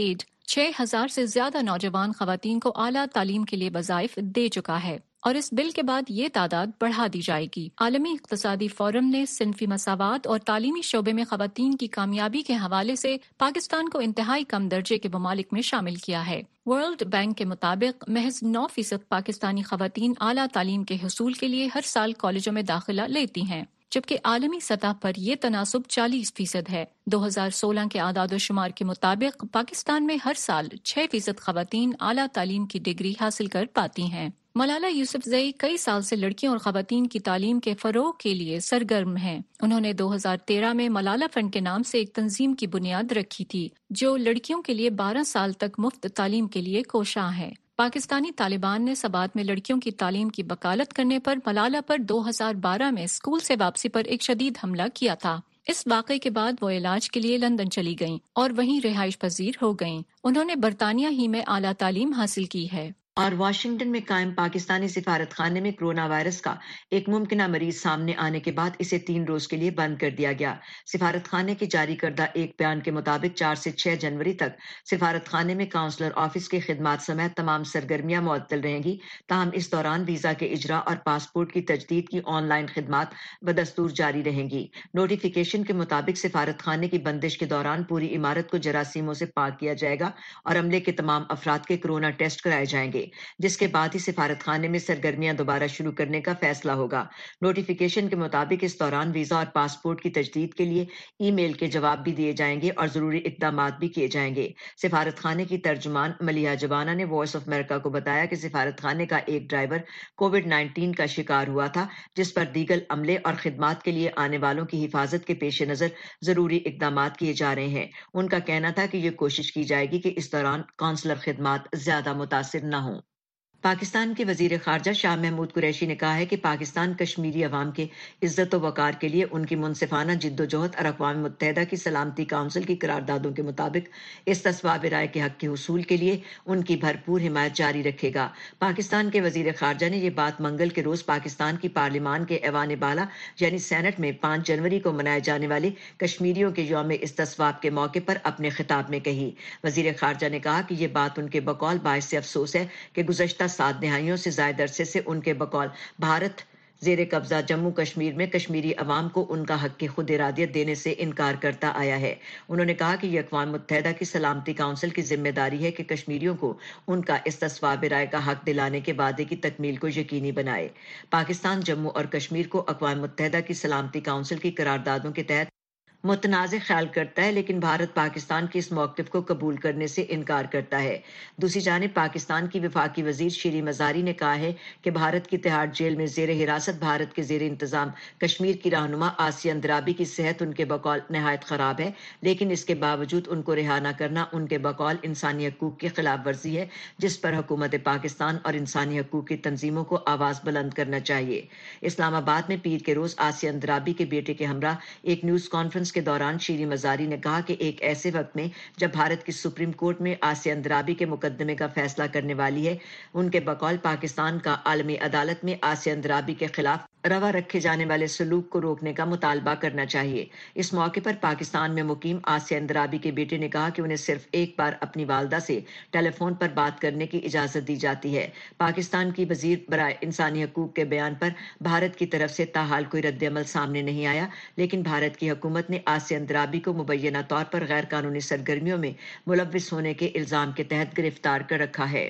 چھ ہزار سے زیادہ نوجوان خواتین کو اعلیٰ تعلیم کے لیے وظائف دے چکا ہے اور اس بل کے بعد یہ تعداد بڑھا دی جائے گی۔ عالمی اقتصادی فورم نے صنفی مساوات اور تعلیمی شعبے میں خواتین کی کامیابی کے حوالے سے پاکستان کو انتہائی کم درجے کے ممالک میں شامل کیا ہے۔ ورلڈ بینک کے مطابق محض نو فیصد پاکستانی خواتین اعلیٰ تعلیم کے حصول کے لیے ہر سال کالجوں میں داخلہ لیتی ہیں، جبکہ عالمی سطح پر یہ تناسب چالیس فیصد ہے۔ دو ہزار سولہ کے اعداد و شمار کے مطابق پاکستان میں ہر سال چھ فیصد خواتین اعلیٰ تعلیم کی ڈگری حاصل کر پاتی ہیں۔ ملالہ یوسفزئی کئی سال سے لڑکیوں اور خواتین کی تعلیم کے فروغ کے لیے سرگرم ہیں۔ انہوں نے دو ہزار تیرہ میں ملالہ فنڈ کے نام سے ایک تنظیم کی بنیاد رکھی تھی جو لڑکیوں کے لیے بارہ سال تک مفت تعلیم کے لیے کوشاں ہے۔ پاکستانی طالبان نے سبات میں لڑکیوں کی تعلیم کی وکالت کرنے پر ملالہ پر دو ہزار بارہ میں اسکول سے واپسی پر ایک شدید حملہ کیا تھا۔ اس واقعے کے بعد وہ علاج کے لیے لندن چلی گئیں اور وہیں رہائش پذیر ہو گئیں۔ انہوں نے برطانیہ ہی میں اعلیٰ تعلیم حاصل کی ہے۔ اور واشنگٹن میں قائم پاکستانی سفارت خانے میں کرونا وائرس کا ایک ممکنہ مریض سامنے آنے کے بعد اسے تین روز کے لیے بند کر دیا گیا۔ سفارت خانے کے جاری کردہ ایک بیان کے مطابق چار سے چھ جنوری تک سفارت خانے میں کاؤنسلر آفس کی خدمات سمیت تمام سرگرمیاں معطل رہیں گی، تاہم اس دوران ویزا کے اجرا اور پاسپورٹ کی تجدید کی آن لائن خدمات بدستور جاری رہیں گی۔ نوٹیفیکیشن کے مطابق سفارت خانے کی بندش کے دوران پوری عمارت کو جراثیموں سے پاک کیا جائے گا اور عملے کے تمام افراد کے کرونا ٹیسٹ کرائے جائیں گے، جس کے بعد ہی سفارت خانے میں سرگرمیاں دوبارہ شروع کرنے کا فیصلہ ہوگا۔ نوٹیفیکیشن کے مطابق اس دوران ویزا اور پاسپورٹ کی تجدید کے لیے ای میل کے جواب بھی دیے جائیں گے اور ضروری اقدامات بھی کیے جائیں گے۔ سفارت خانے کی ترجمان ملیحہ جبانہ نے وائس آف امریکہ کو بتایا کہ سفارت خانے کا ایک ڈرائیور کووڈ نائنٹین کا شکار ہوا تھا، جس پر دیگر عملے اور خدمات کے لیے آنے والوں کی حفاظت کے پیش نظر ضروری اقدامات کیے جا رہے ہیں۔ ان کا کہنا تھا کہ یہ کوشش کی جائے گی کہ اس دوران کونسلر خدمات زیادہ متاثر نہ ہوں۔ پاکستان کے وزیر خارجہ شاہ محمود قریشی نے کہا ہے کہ پاکستان کشمیری عوام کے عزت و وقار کے لیے ان کی منصفانہ جد و جہد اور اقوام متحدہ کی سلامتی کونسل کی قراردادوں کے مطابق استصواب رائے کے حق کے حصول کے لیے ان کی بھرپور حمایت جاری رکھے گا۔ پاکستان کے وزیر خارجہ نے یہ بات منگل کے روز پاکستان کی پارلیمان کے ایوان بالا یعنی سینٹ میں پانچ جنوری کو منائے جانے والے کشمیریوں کے یوم استصواب کے موقع پر اپنے خطاب میں کہی۔ وزیر خارجہ نے کہا کہ یہ بات ان کے بقول باعث سے افسوس ہے کہ گزشتہ سات دہائیوں سے زائد عرصے سے ان کے بقول بھارت زیر قبضہ جموں کشمیر میں کشمیری عوام کو ان کا حق خود ارادیت دینے سے انکار کرتا آیا ہے۔ انہوں نے کہا کہ یہ اقوام متحدہ کی سلامتی کونسل کی ذمہ داری ہے کہ کشمیریوں کو ان کا استصواب رائے کا حق دلانے کے وعدے کی تکمیل کو یقینی بنائے۔ پاکستان جموں اور کشمیر کو اقوام متحدہ کی سلامتی کونسل کی قراردادوں کے تحت متنازع خیال کرتا ہے، لیکن بھارت پاکستان کے اس موقف کو قبول کرنے سے انکار کرتا ہے۔ دوسری جانب پاکستان کی وفاقی وزیر شیری مزاری نے کہا ہے کہ بھارت کی تہاڑ جیل میں زیر حراست بھارت کے زیر انتظام کشمیر کی رہنما آسیہ اندرابی کی صحت ان کے بقول نہایت خراب ہے، لیکن اس کے باوجود ان کو رہا نہ کرنا ان کے بقول انسانی حقوق کی خلاف ورزی ہے، جس پر حکومت پاکستان اور انسانی حقوق کی تنظیموں کو آواز بلند کرنا چاہیے۔ اسلام آباد میں پیر کے روز آسیہ اندرابی کے بیٹے کے ہمراہ ایک نیوز کانفرنس کے دوران شیری مزاری نے کہا کہ ایک ایسے وقت میں جب بھارت کی سپریم کورٹ میں آسیہ اندرابی کے مقدمے کا فیصلہ کرنے والی ہے، ان کے بقول پاکستان کا عالمی عدالت میں آسیہ اندرابی کے خلاف روا رکھے جانے والے سلوک کو روکنے کا مطالبہ کرنا چاہیے۔ اس موقع پر پاکستان میں مقیم آسیہ اندرابی کے بیٹے نے کہا کہ انہیں صرف ایک بار اپنی والدہ سے ٹیلی فون پر بات کرنے کی اجازت دی جاتی ہے۔ پاکستان کی وزیر برائے انسانی حقوق کے بیان پر بھارت کی طرف سے تاحال کوئی رد عمل سامنے نہیں آیا، لیکن بھارت کی حکومت نے آسیہ اندرابی کو مبینہ طور پر غیر قانونی سرگرمیوں میں ملوث ہونے کے الزام کے تحت گرفتار کر رکھا ہے۔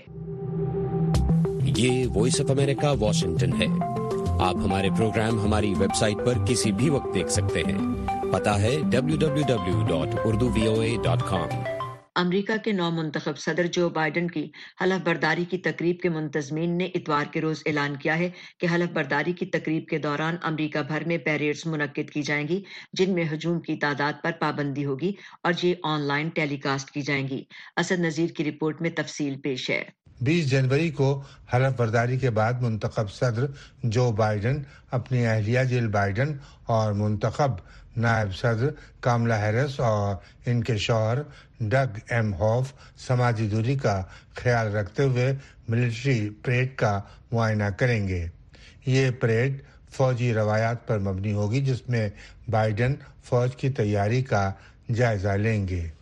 یہ وائس آف امریکہ واشنگٹن ہے۔ آپ ہمارے پروگرام ہماری ویب سائٹ پر کسی بھی وقت دیکھ سکتے ہیں۔ پتہ ہے W W W dot Urdu V O A dot com. امریکہ کے نو منتخب صدر جو بائیڈن کی حلف برداری کی تقریب کے منتظمین نے اتوار کے روز اعلان کیا ہے کہ حلف برداری کی تقریب کے دوران امریکہ بھر میں پیریڈز منعقد کی جائیں گی، جن میں ہجوم کی تعداد پر پابندی ہوگی اور یہ آن لائن ٹیلی کاسٹ کی جائیں گی۔ اسد نذیر کی رپورٹ میں تفصیل پیش ہے۔ بیس جنوری کو حلف برداری کے بعد منتخب صدر جو بائیڈن اپنی اہلیہ جل بائیڈن اور منتخب نائب صدر کاملا ہیرس اور ان کے شوہر ڈگ ایم ہوف سماجی دوری کا خیال رکھتے ہوئے ملٹری پریڈ کا معائنہ کریں گے۔ یہ پریڈ فوجی روایات پر مبنی ہوگی، جس میں بائیڈن فوج کی تیاری کا جائزہ لیں گے۔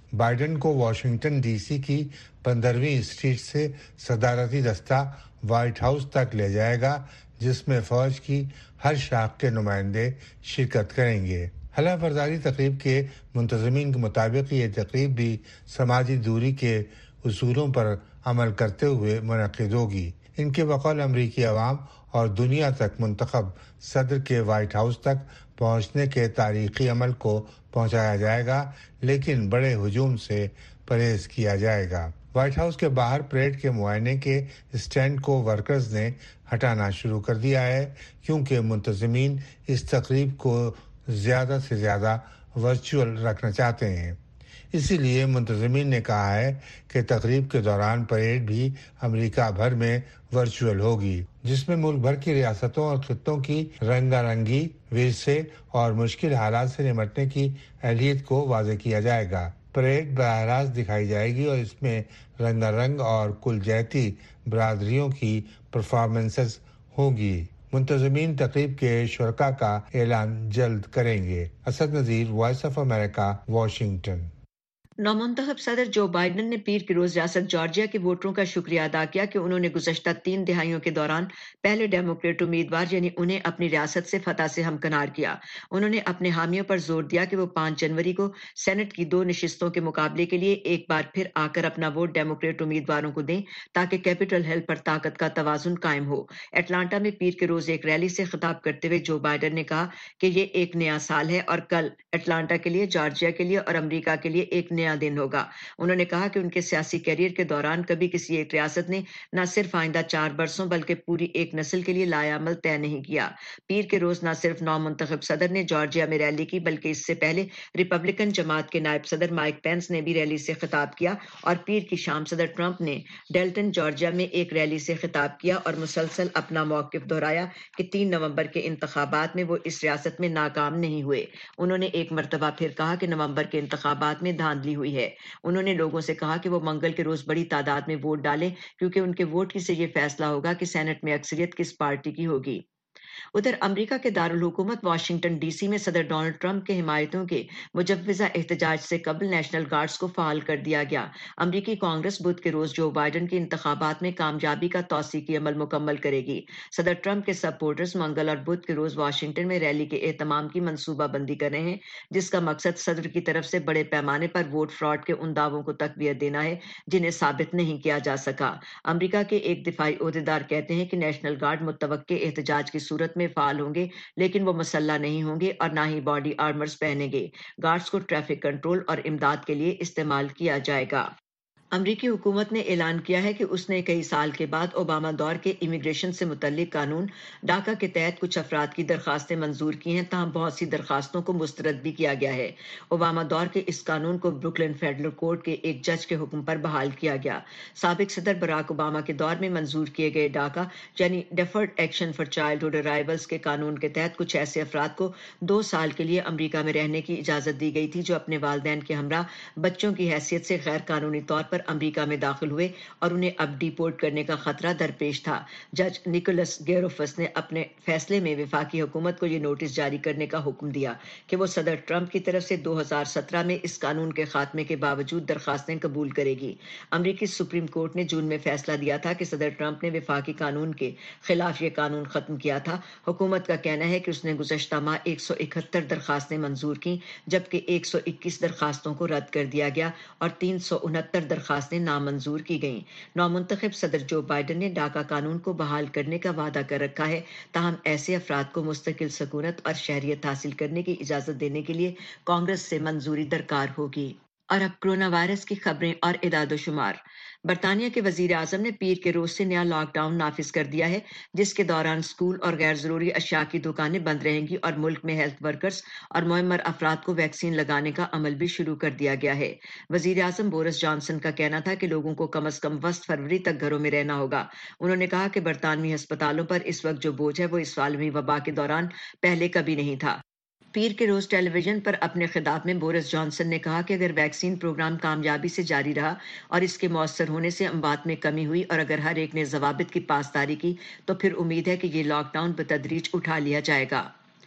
بائیڈن کو واشنگٹن ڈی سی کی پندرہویں اسٹریٹ سے صدارتی دستہ وائٹ ہاؤس تک لے جائے گا، جس میں فوج کی ہر شاخ کے نمائندے شرکت کریں گے۔ حلف برداری تقریب کے منتظمین کے مطابق یہ تقریب بھی سماجی دوری کے اصولوں پر عمل کرتے ہوئے منعقد ہوگی۔ ان کے بقول امریکی عوام اور دنیا تک منتخب صدر کے وائٹ ہاؤس تک پہنچنے کے تاریخی عمل کو پہنچایا جائے گا، لیکن بڑے ہجوم سے پرہیز کیا جائے گا۔ وائٹ ہاؤس کے باہر پریڈ کے معائنے کے اسٹینڈ کو ورکرز نے ہٹانا شروع کر دیا ہے، کیونکہ منتظمین اس تقریب کو زیادہ سے زیادہ ورچوئل رکھنا چاہتے ہیں۔ اسی لیے منتظمین نے کہا ہے کہ تقریب کے دوران پریڈ بھی امریکہ بھر میں ورچوئل ہوگی، جس میں ملک بھر کی ریاستوں اور خطوں کی رنگا رنگی، ورثے اور مشکل حالات سے نمٹنے کی اہلیت کو واضح کیا جائے گا۔ پریڈ براہ راست دکھائی جائے گی اور اس میں رنگا رنگ اور کل جہتی برادریوں کی پرفارمنسز ہوں گی۔ منتظمین تقریب کے شرکاء کا اعلان جلد کریں گے۔ Asad Nazir, voice of America, Washington. نومنتخب صدر جو بائیڈن نے پیر کے روز ریاست جارجیا کے ووٹروں کا شکریہ ادا کیا کہ انہوں نے گزشتہ تین دہائیوں کے دوران پہلے ڈیموکریٹ امیدوار یعنی انہیں اپنی ریاست سے فتح سے ہمکنار کیا۔ انہوں نے اپنے حامیوں پر زور دیا کہ وہ پانچ جنوری کو سینٹ کی دو نشستوں کے مقابلے کے لیے ایک بار پھر آ کر اپنا ووٹ ڈیموکریٹ امیدواروں کو دیں تاکہ کیپٹل ہل پر طاقت کا توازن قائم ہو۔ اٹلانٹا میں پیر کے روز ایک ریلی سے خطاب کرتے ہوئے جو بائیڈن نے کہا کہ یہ ایک نیا سال ہے اور کل اٹلانٹا کے لیے، جارجیا کے لیے اور امریکہ کے لیے ایک نیا دن ہوگا۔ انہوں نے کہا کہ ان کے سیاسی کیریئر کے دوران کبھی کسی ایک ریاست نے نہ صرف آئندہ چار برسوں بلکہ پوری ایک نسل کے لیے لایا عمل طے نہیں کیا۔ پیر کے روز نہ صرف نو منتخب صدر نے جارجیا میں ریلی کی بلکہ اس سے پہلے ریپبلکن جماعت کے نائب صدر مائک پینس نے بھی ریلی سے خطاب کیا اور پیر کی شام صدر ٹرمپ نے ڈیلٹن جارجیا میں ایک ریلی سے خطاب کیا اور مسلسل اپنا موقف دہرایا کہ تین نومبر کے انتخابات میں وہ اس ریاست میں ناکام نہیں ہوئے۔ انہوں نے ایک مرتبہ پھر کہا کہ نومبر کے انتخابات میں دھاندلی ہوئی ہے۔ انہوں نے لوگوں سے کہا کہ وہ منگل کے روز بڑی تعداد میں ووٹ ڈالیں کیونکہ ان کے ووٹ سے یہ فیصلہ ہوگا کہ سینٹ میں اکثریت کس پارٹی کی ہوگی۔ ادھر امریکہ کے دارالحکومت واشنگٹن ڈی سی میں صدر ڈونلڈ ٹرمپ کے حمایتوں کے مجوزہ احتجاج سے قبل نیشنل گارڈز کو فعال کر دیا گیا۔ امریکی کانگریس بدھ کے روز جو بائیڈن کے انتخابات میں کامیابی کا توثیقی عمل مکمل کرے گی۔ صدر ٹرمپ کے سپورٹرز منگل اور بدھ کے روز واشنگٹن میں ریلی کے اہتمام کی منصوبہ بندی کر رہے ہیں، جس کا مقصد صدر کی طرف سے بڑے پیمانے پر ووٹ فراڈ کے ان دعووں کو تقویت دینا ہے جنہیں ثابت نہیں کیا جا سکا۔ امریکہ کے ایک دفاعی عہدیدار کہتے ہیں کہ نیشنل گارڈ متوقع احتجاج کی صورت میں فعال ہوں گے لیکن وہ مسلح نہیں ہوں گے اور نہ ہی باڈی آرمرز پہنیں گے۔ گارڈز کو ٹریفک کنٹرول اور امداد کے لیے استعمال کیا جائے گا۔ امریکی حکومت نے اعلان کیا ہے کہ اس نے کئی سال کے بعد اوباما دور کے امیگریشن سے متعلق قانون ڈاکا کے تحت کچھ افراد کی درخواستیں منظور کی ہیں، تاہم بہت سی درخواستوں کو مسترد بھی کیا گیا ہے۔ اوباما دور کے اس قانون کو بروکلن فیڈرل کورٹ کے ایک جج کے حکم پر بحال کیا گیا۔ سابق صدر براک اوباما کے دور میں منظور کیے گئے ڈاکا یعنی deferred action for childhood arrivals کے قانون کے تحت کچھ ایسے افراد کو دو سال کے لیے امریکہ میں رہنے کی اجازت دی گئی تھی جو اپنے والدین کے ہمراہ بچوں کی حیثیت سے غیر قانونی طور پر امریکہ میں داخل ہوئے اور انہیں اب ڈی پورٹ کرنے کا خطرہ درپیش تھا۔ جج نکولس گیروفس نے اپنے فیصلے میں وفاقی حکومت کو یہ نوٹس جاری کرنے کا حکم دیا کہ وہ صدر ٹرمپ کی طرف سے دو ہزار سترہ میں اس قانون کے خاتمے کے باوجود درخواستیں قبول کرے گی۔ امریکی سپریم کورٹ نے جون میں فیصلہ دیا تھا کہ صدر ٹرمپ نے وفاقی قانون کے خلاف یہ قانون ختم کیا تھا۔ حکومت کا کہنا ہے کہ اس نے گزشتہ ماہ ایک سو اکہتر درخواستیں منظور کیں جبکہ ایک سو اکیس درخواستوں کو رد کر دیا گیا اور تین سو انہتر درخواستیں نامنظور کی گئیں۔ نومنتخب صدر جو بائیڈن نے ڈاکا قانون کو بحال کرنے کا وعدہ کر رکھا ہے، تاہم ایسے افراد کو مستقل سکونت اور شہریت حاصل کرنے کی اجازت دینے کے لیے کانگریس سے منظوری درکار ہوگی۔ اور اب کرونا وائرس کی خبریں اور اعداد و شمار۔ برطانیہ کے وزیر اعظم نے پیر کے روز سے نیا لاک ڈاؤن نافذ کر دیا ہے جس کے دوران سکول اور غیر ضروری اشیاء کی دکانیں بند رہیں گی اور ملک میں ہیلتھ ورکرز اور معمر افراد کو ویکسین لگانے کا عمل بھی شروع کر دیا گیا ہے۔ وزیر اعظم بورس جانسن کا کہنا تھا کہ لوگوں کو کم از کم وسط فروری تک گھروں میں رہنا ہوگا۔ انہوں نے کہا کہ برطانوی ہسپتالوں پر اس وقت جو بوجھ ہے وہ اس عالمی وبا کے دوران پہلے کبھی نہیں تھا۔ پیر کے روز ٹیلی ویژن پر اپنے خطاب میں بورس جانسن نے کہا کہ اگر ویکسین پروگرام کامیابی سے جاری رہا اور اس کے مؤثر ہونے سے اموات میں کمی ہوئی اور اگر ہر ایک نے ضوابط کی پاسداری کی تو پھر امید ہے کہ یہ لاک ڈاؤن بتدریج اٹھا لیا جائے گا۔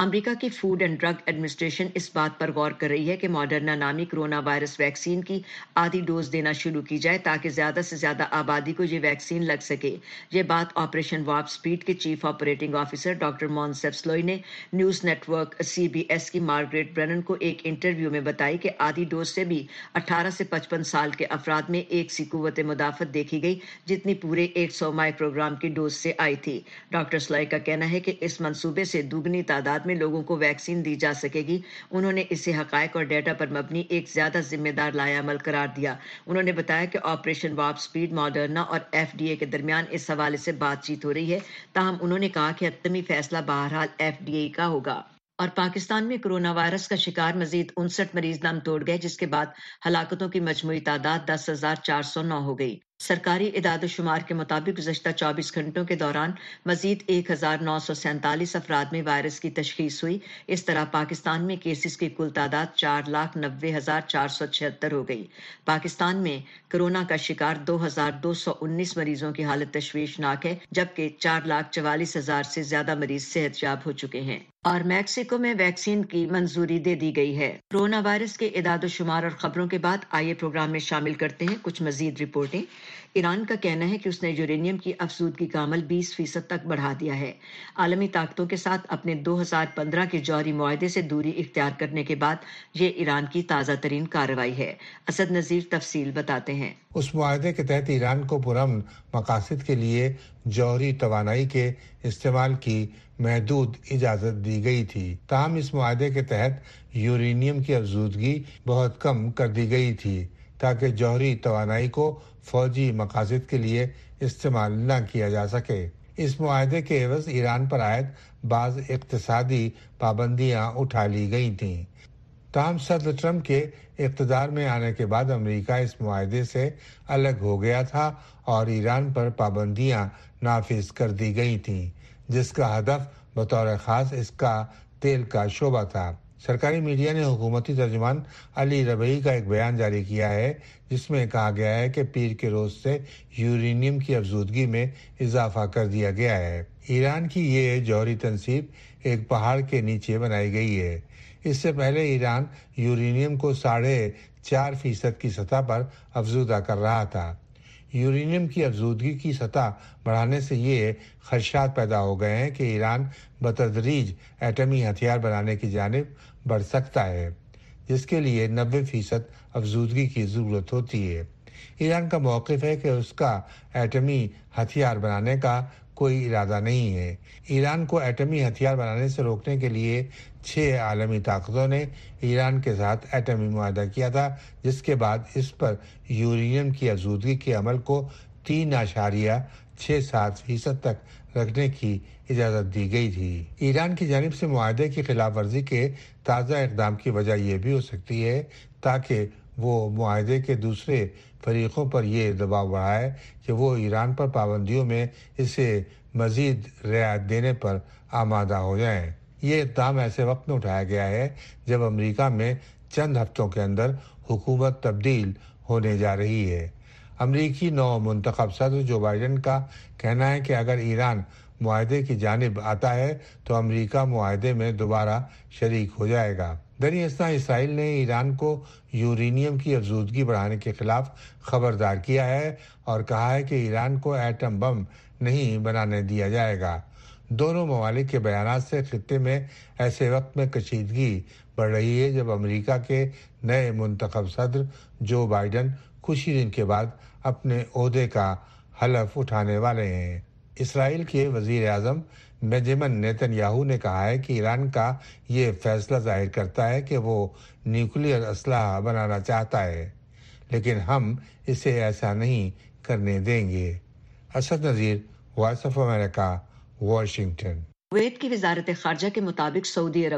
امریکہ کی فوڈ اینڈ ڈرگ ایڈمنسٹریشن اس بات پر غور کر رہی ہے کہ ماڈرنا نامی کرونا وائرس ویکسین کی آدھی ڈوز دینا شروع کی جائے تاکہ زیادہ سے زیادہ آبادی کو یہ ویکسین لگ سکے۔ یہ بات آپریشن وارپ سپیڈ کے chief operating officer doctor Moncef Slaoui نے news network C B S کی مارگریٹ برنن کو ایک انٹرویو میں بتائی کہ آدھی ڈوز سے بھی اٹھارہ سے پچپن سال کے افراد میں ایک سی قوت مدافعت دیکھی گئی جتنی پورے ایک سو مائکروگرام کی ڈوز سے آئی تھی۔ ڈاکٹر سلوئی کا کہنا ہے کہ اس منصوبے سے دوگنی تعداد میں لوگوں کو ویکسین دی جا سکے گی۔ انہوں نے اسے حقائق اور ڈیٹا پر مبنی ایک زیادہ ذمہ دار لائحہ عمل قرار دیا۔ انہوں نے بتایا کہ آپریشن وارپ سپیڈ، ماڈرنا اور ایف ڈی اے کے درمیان اس حوالے سے بات چیت ہو رہی ہے، تاہم انہوں نے کہا کہ حتمی فیصلہ بہرحال ایف ڈی اے کا ہوگا۔ اور پاکستان میں کرونا وائرس کا شکار مزید انسٹھ مریض دم توڑ گئے، جس کے بعد ہلاکتوں کی مجموعی تعداد دس ہزار چار سو نو ہو گئی۔ سرکاری اعداد و شمار کے مطابق گزشتہ چوبیس گھنٹوں کے دوران مزید ایک ہزار نو سو سینتالیس افراد میں وائرس کی تشخیص ہوئی۔ اس طرح پاکستان میں کیسز کی کل تعداد چار لاکھ نوے ہزار چار سو چھہتر ہو گئی۔ پاکستان میں کرونا کا شکار دو ہزار دو سو انیس مریضوں کی حالت تشویشناک ہے، جبکہ چار لاکھ چوالیس ہزار سے زیادہ مریض صحت یاب ہو چکے ہیں۔ اور میکسیکو میں ویکسین کی منظوری دے دی گئی ہے۔ کرونا وائرس کے اعداد و شمار اور خبروں کے بعد آئیے پروگرام میں شامل کرتے ہیں کچھ مزید رپورٹیں۔ ایران کا کہنا ہے کہ اس نے یورینیم کی افزودگی کا عمل بیس فیصد تک بڑھا دیا ہے۔ عالمی طاقتوں کے ساتھ اپنے دو ہزار پندرہ کے جوہری معاہدے سے دوری اختیار کرنے کے بعد یہ ایران کی تازہ ترین کارروائی ہے۔ اسد نذیر تفصیل بتاتے ہیں۔ اس معاہدے کے تحت ایران کو پرامن مقاصد کے لیے جوہری توانائی کے استعمال کی محدود اجازت دی گئی تھی، تاہم اس معاہدے کے تحت یورینیم کی افزودگی بہت کم کر دی گئی تھی تاکہ جوہری توانائی کو فوجی مقاصد کے لیے استعمال نہ کیا جا سکے۔ اس معاہدے کے عوض ایران پر عائد بعض اقتصادی پابندیاں اٹھا لی گئی تھیں، تاہم صدر ٹرمپ کے اقتدار میں آنے کے بعد امریکہ اس معاہدے سے الگ ہو گیا تھا اور ایران پر پابندیاں نافذ کر دی گئی تھیں، جس کا ہدف بطور خاص اس کا تیل کا شعبہ تھا۔ سرکاری میڈیا نے حکومتی ترجمان علی ربیعی کا ایک بیان جاری کیا ہے جس میں کہا گیا ہے کہ پیر کے روز سے یورینیم کی افزودگی میں اضافہ کر دیا گیا ہے۔ ایران کی یہ جوہری تنصیب ایک پہاڑ کے نیچے بنائی گئی ہے۔ اس سے پہلے ایران یورینیم کو ساڑھے چار فیصد کی سطح پر افزودہ کر رہا تھا۔ یورینیم کی افزودگی کی سطح بڑھانے سے یہ خدشات پیدا ہو گئے ہیں کہ ایران بتدریج ایٹمی ہتھیار بنانے کی جانب بڑھ سکتا ہے، جس کے لیے نوے فیصد افزودگی کی ضرورت ہوتی ہے۔ ایران کا موقف ہے کہ اس کا ایٹمی ہتھیار بنانے کا کوئی ارادہ نہیں ہے۔ ایران کو ایٹمی ہتھیار بنانے سے روکنے کے لیے چھ عالمی طاقتوں نے ایران کے ساتھ ایٹمی معاہدہ کیا تھا، جس کے بعد اس پر یورینیم کی افزودگی کے عمل کو تین اشاریہ چھ سات فیصد تک رکھنے کی اجازت دی گئی تھی۔ ایران کی جانب سے معاہدے کی خلاف ورزی کے تازہ اقدام کی وجہ یہ بھی ہو سکتی ہے تاکہ وہ معاہدے کے دوسرے فریقوں پر یہ دباؤ بڑھائے کہ وہ ایران پر پابندیوں میں اسے مزید رعایت دینے پر آمادہ ہو جائیں۔ یہ اقدام ایسے وقت میں اٹھایا گیا ہے جب امریکہ میں چند ہفتوں کے اندر حکومت تبدیل ہونے جا رہی ہے۔ امریکی نو منتخب صدر جو بائیڈن کا کہنا ہے کہ اگر ایران معاہدے کی جانب آتا ہے تو امریکہ معاہدے میں دوبارہ شریک ہو جائے گا۔ دریں اثنا اسرائیل نے ایران کو یورینیم کی افزودگی بڑھانے کے خلاف خبردار کیا ہے اور کہا ہے کہ ایران کو ایٹم بم نہیں بنانے دیا جائے گا۔ دونوں ممالک کے بیانات سے خطے میں ایسے وقت میں کشیدگی بڑھ رہی ہے جب امریکہ کے نئے منتخب صدر جو بائیڈن کچھ ہی دن کے بعد اپنے عہدے کا حلف اٹھانے والے ہیں۔ اسرائیل کے وزیر اعظم بنجمن نیتن یاہو نے کہا ہے کہ ایران کا یہ فیصلہ ظاہر کرتا ہے کہ وہ نیوکلیئر اسلحہ بنانا چاہتا ہے، لیکن ہم اسے ایسا نہیں کرنے دیں گے۔ Asad Nazir, voice of America, Washington. Kuwait کی وزارت خارجہ کے مطابق سعودی عرب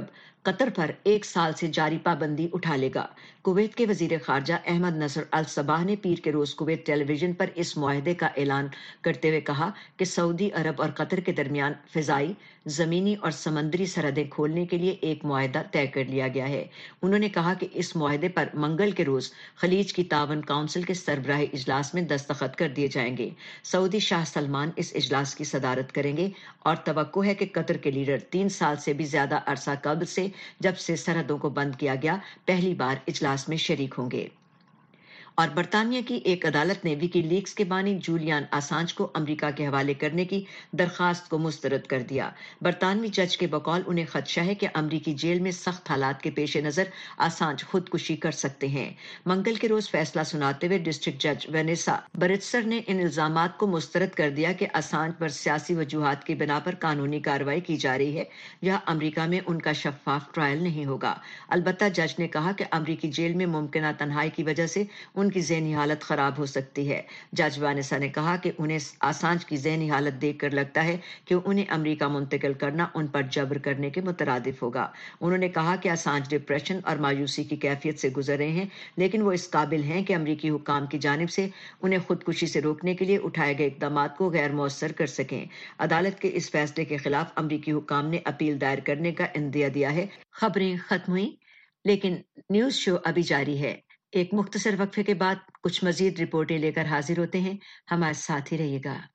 قطر پر ایک سال سے جاری پابندی اٹھا لے گا۔ کویت کے وزیر خارجہ احمد نصر الصباح نے پیر کے روز کویت ٹیلی ویژن پر اس معاہدے کا اعلان کرتے ہوئے کہا کہ سعودی عرب اور قطر کے درمیان فضائی، زمینی اور سمندری سرحدیں کھولنے کے لیے ایک معاہدہ طے کر لیا گیا ہے۔ انہوں نے کہا کہ اس معاہدے پر منگل کے روز خلیج کی تعاون کونسل کے سربراہی اجلاس میں دستخط کر دیے جائیں گے۔ سعودی شاہ سلمان اس اجلاس کی صدارت کریں گے اور توقع ہے کہ قطر کے لیڈر تین سال سے بھی زیادہ عرصہ قبل سے جب سے سرحدوں کو بند کیا گیا پہلی بار اجلاس میں شریک ہوں گے۔ اور برطانیہ کی ایک عدالت نے وکی لیکس کے بانی جولیان آسانج کو امریکہ کے حوالے کرنے کی درخواست کو مسترد کر دیا۔ برطانوی جج کے بقول انہیں خدشہ ہے کہ امریکی جیل میں سخت حالات کے پیش نظر آسانج خودکشی کر سکتے ہیں۔ منگل کے روز فیصلہ سناتے ہوئے ڈسٹرکٹ جج وینیسا برٹسر نے ان الزامات کو مسترد کر دیا کہ آسانج پر سیاسی وجوہات کی بنا پر قانونی کارروائی کی جا رہی ہے یا امریکہ میں ان کا شفاف ٹرائل نہیں ہوگا۔ البتہ جج نے کہا کہ امریکی جیل میں ممکنہ تنہائی کی وجہ سے ان کی ذہنی حالت خراب ہو سکتی ہے۔ جج وانیسا نے کہا کہ انہیں آسانج کی ذہنی حالت دیکھ کر لگتا ہے کہ انہیں امریکہ منتقل کرنا ان پر جبر کرنے کے مترادف ہوگا۔ انہوں نے کہا کہ آسانج ڈپریشن اور مایوسی کی کیفیت سے گزر رہے ہیں، لیکن وہ اس قابل ہیں کہ امریکی حکام کی جانب سے انہیں خودکشی سے روکنے کے لیے اٹھائے گئے اقدامات کو غیر مؤثر کر سکیں۔ عدالت کے اس فیصلے کے خلاف امریکی حکام نے اپیل دائر کرنے کا عندیہ دیا ہے۔ خبریں ختم ہوئیں، لیکن نیوز شو ابھی جاری ہے۔ ایک مختصر وقفے کے بعد کچھ مزید رپورٹیں لے کر حاضر ہوتے ہیں، ہمارے ساتھ ہی رہیے گا۔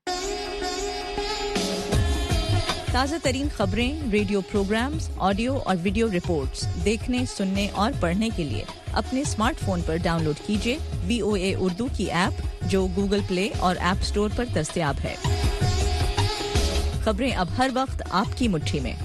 تازہ ترین خبریں، ریڈیو پروگرامز، آڈیو اور ویڈیو رپورٹس دیکھنے، سننے اور پڑھنے کے لیے اپنے اسمارٹ فون پر ڈاؤن لوڈ کیجیے وی او اے اردو کی ایپ، جو گوگل پلے اور ایپ اسٹور پر دستیاب ہے۔ خبریں اب ہر وقت آپ کی مٹھی میں۔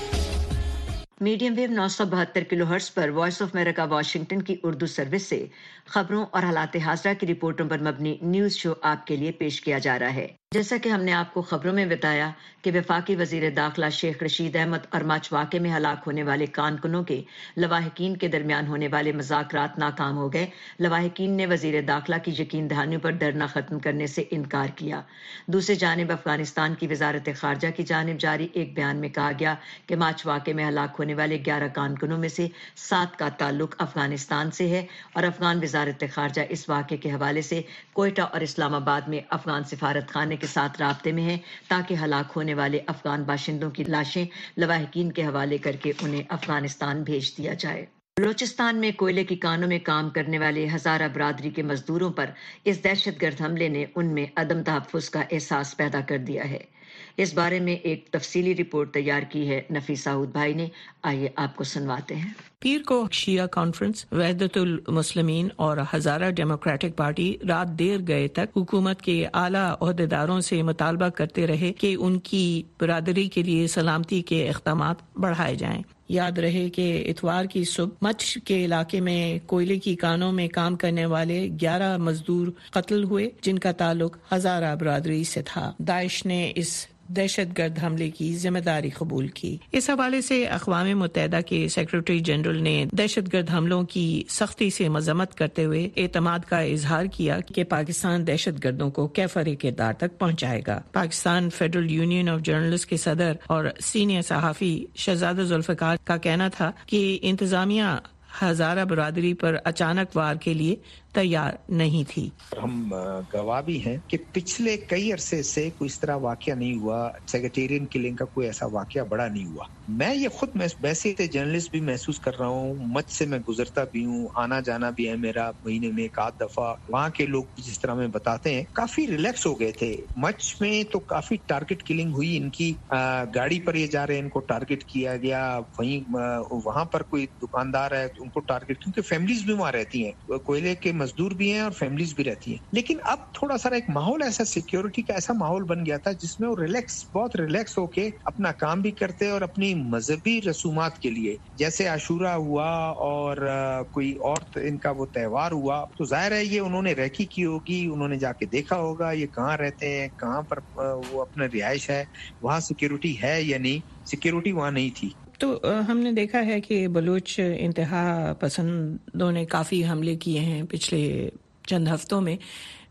میڈیم ویو نو سو بہتر کلو ہرٹز پر وائس آف امریکہ واشنگٹن کی اردو سروس سے خبروں اور حالات حاضرہ کی رپورٹوں پر مبنی نیوز شو آپ کے لیے پیش کیا جا رہا ہے۔ جیسا کہ ہم نے آپ کو خبروں میں بتایا کہ وفاقی وزیر داخلہ شیخ رشید احمد اور مچ واقعے میں ہلاک ہونے والے کارکنوں کے لواحقین کے درمیان ہونے والے مذاکرات ناکام ہو گئے۔ لواحقین نے وزیر داخلہ کی یقین دہانیوں پر دھرنا ختم کرنے سے انکار کیا۔ دوسری جانب افغانستان کی وزارت خارجہ کی جانب جاری ایک بیان میں کہا گیا کہ مچ واقعے میں ہلاک ہونے والے گیارہ کارکنوں میں سے سات کا تعلق افغانستان سے ہے اور افغان وزارت خارجہ اس واقعے کے حوالے سے کوئٹہ اور اسلام آباد میں افغان سفارت خانے کے ساتھ رابطے میں ہیں تاکہ ہلاک ہونے والے افغان باشندوں کی لاشیں لواحقین کے حوالے کر کے انہیں افغانستان بھیج دیا جائے۔ بلوچستان میں کوئلے کی کانوں میں کام کرنے والے ہزارہ برادری کے مزدوروں پر اس دہشت گرد حملے نے ان میں عدم تحفظ کا احساس پیدا کر دیا ہے۔ اس بارے میں ایک تفصیلی رپورٹ تیار کی ہے نفیسہ ہود بھائی نے، آئیے آپ کو سنواتے ہیں۔ پیر کو شیعہ کانفرنس، وحدت المسلمین اور ہزارہ ڈیموکریٹک پارٹی رات دیر گئے تک حکومت کے اعلیٰ عہدیداروں سے مطالبہ کرتے رہے کہ ان کی برادری کے لیے سلامتی کے اقدامات بڑھائے جائیں۔ یاد رہے کہ اتوار کی صبح مچھ کے علاقے میں کوئلے کی کانوں میں کام کرنے والے گیارہ مزدور قتل ہوئے جن کا تعلق ہزارہ برادری سے تھا۔ داعش نے اس دہشت گرد حملے کی ذمہ داری قبول کی۔ اس حوالے سے اقوام متحدہ کے سیکرٹری جنرل نے دہشت گرد حملوں کی سختی سے مذمت کرتے ہوئے اعتماد کا اظہار کیا کہ پاکستان دہشت گردوں کو کیفر کردار تک پہنچائے گا۔ Pakistan federal union of journalist کے صدر اور سینئر صحافی شہزادہ ذوالفقار کا کہنا تھا کہ انتظامیہ ہزارہ برادری پر اچانک وار کے لیے تیار نہیں تھی۔ ہم گواہ بھی ہیں کہ پچھلے کئی عرصے سے کوئی اس طرح واقعہ نہیں ہوا، سیکریٹیرین کلنگ کا کوئی ایسا واقعہ بڑا نہیں ہوا۔ میں یہ خود بحیثیت جرنلسٹ بھی محسوس کر رہا ہوں، مچ سے میں گزرتا بھی ہوں، آنا جانا بھی ہے میرا مہینے میں ایک آدھ دفعہ۔ وہاں کے لوگ جس طرح میں بتاتے ہیں کافی ریلیکس ہو گئے تھے۔ مچ میں تو کافی ٹارگٹ کلنگ ہوئی، ان کی گاڑی پر یہ جا رہے ہیں، ان کو ٹارگٹ کیا گیا، وہیں وہاں پر کوئی دکاندار ہے ان کو ٹارگٹ، کیونکہ فیملیز بھی وہاں رہتی ہیں، کوئلے کے مزدور بھی ہیں اور فیملیز بھی رہتی ہیں۔ لیکن اب تھوڑا سا ایک ماحول ایسا سیکیورٹی کا ایسا ماحول بن گیا تھا جس میں وہ ریلیکس بہت ریلیکس ہو کے اپنا کام بھی کرتے اور اپنی مذہبی رسومات کے لیے، جیسے عاشورہ ہوا اور کوئی اور ان کا وہ تہوار ہوا، تو ظاہر ہے یہ انہوں نے ریکی کی ہوگی، انہوں نے جا کے دیکھا ہوگا یہ کہاں رہتے ہیں، کہاں پر وہ اپنا رہائش ہے، وہاں سیکیورٹی ہے یا نہیں۔ سیکیورٹی وہاں نہیں تھی۔ تو ہم نے دیکھا ہے کہ بلوچ انتہا پسندوں نے کافی حملے کیے ہیں پچھلے چند ہفتوں میں،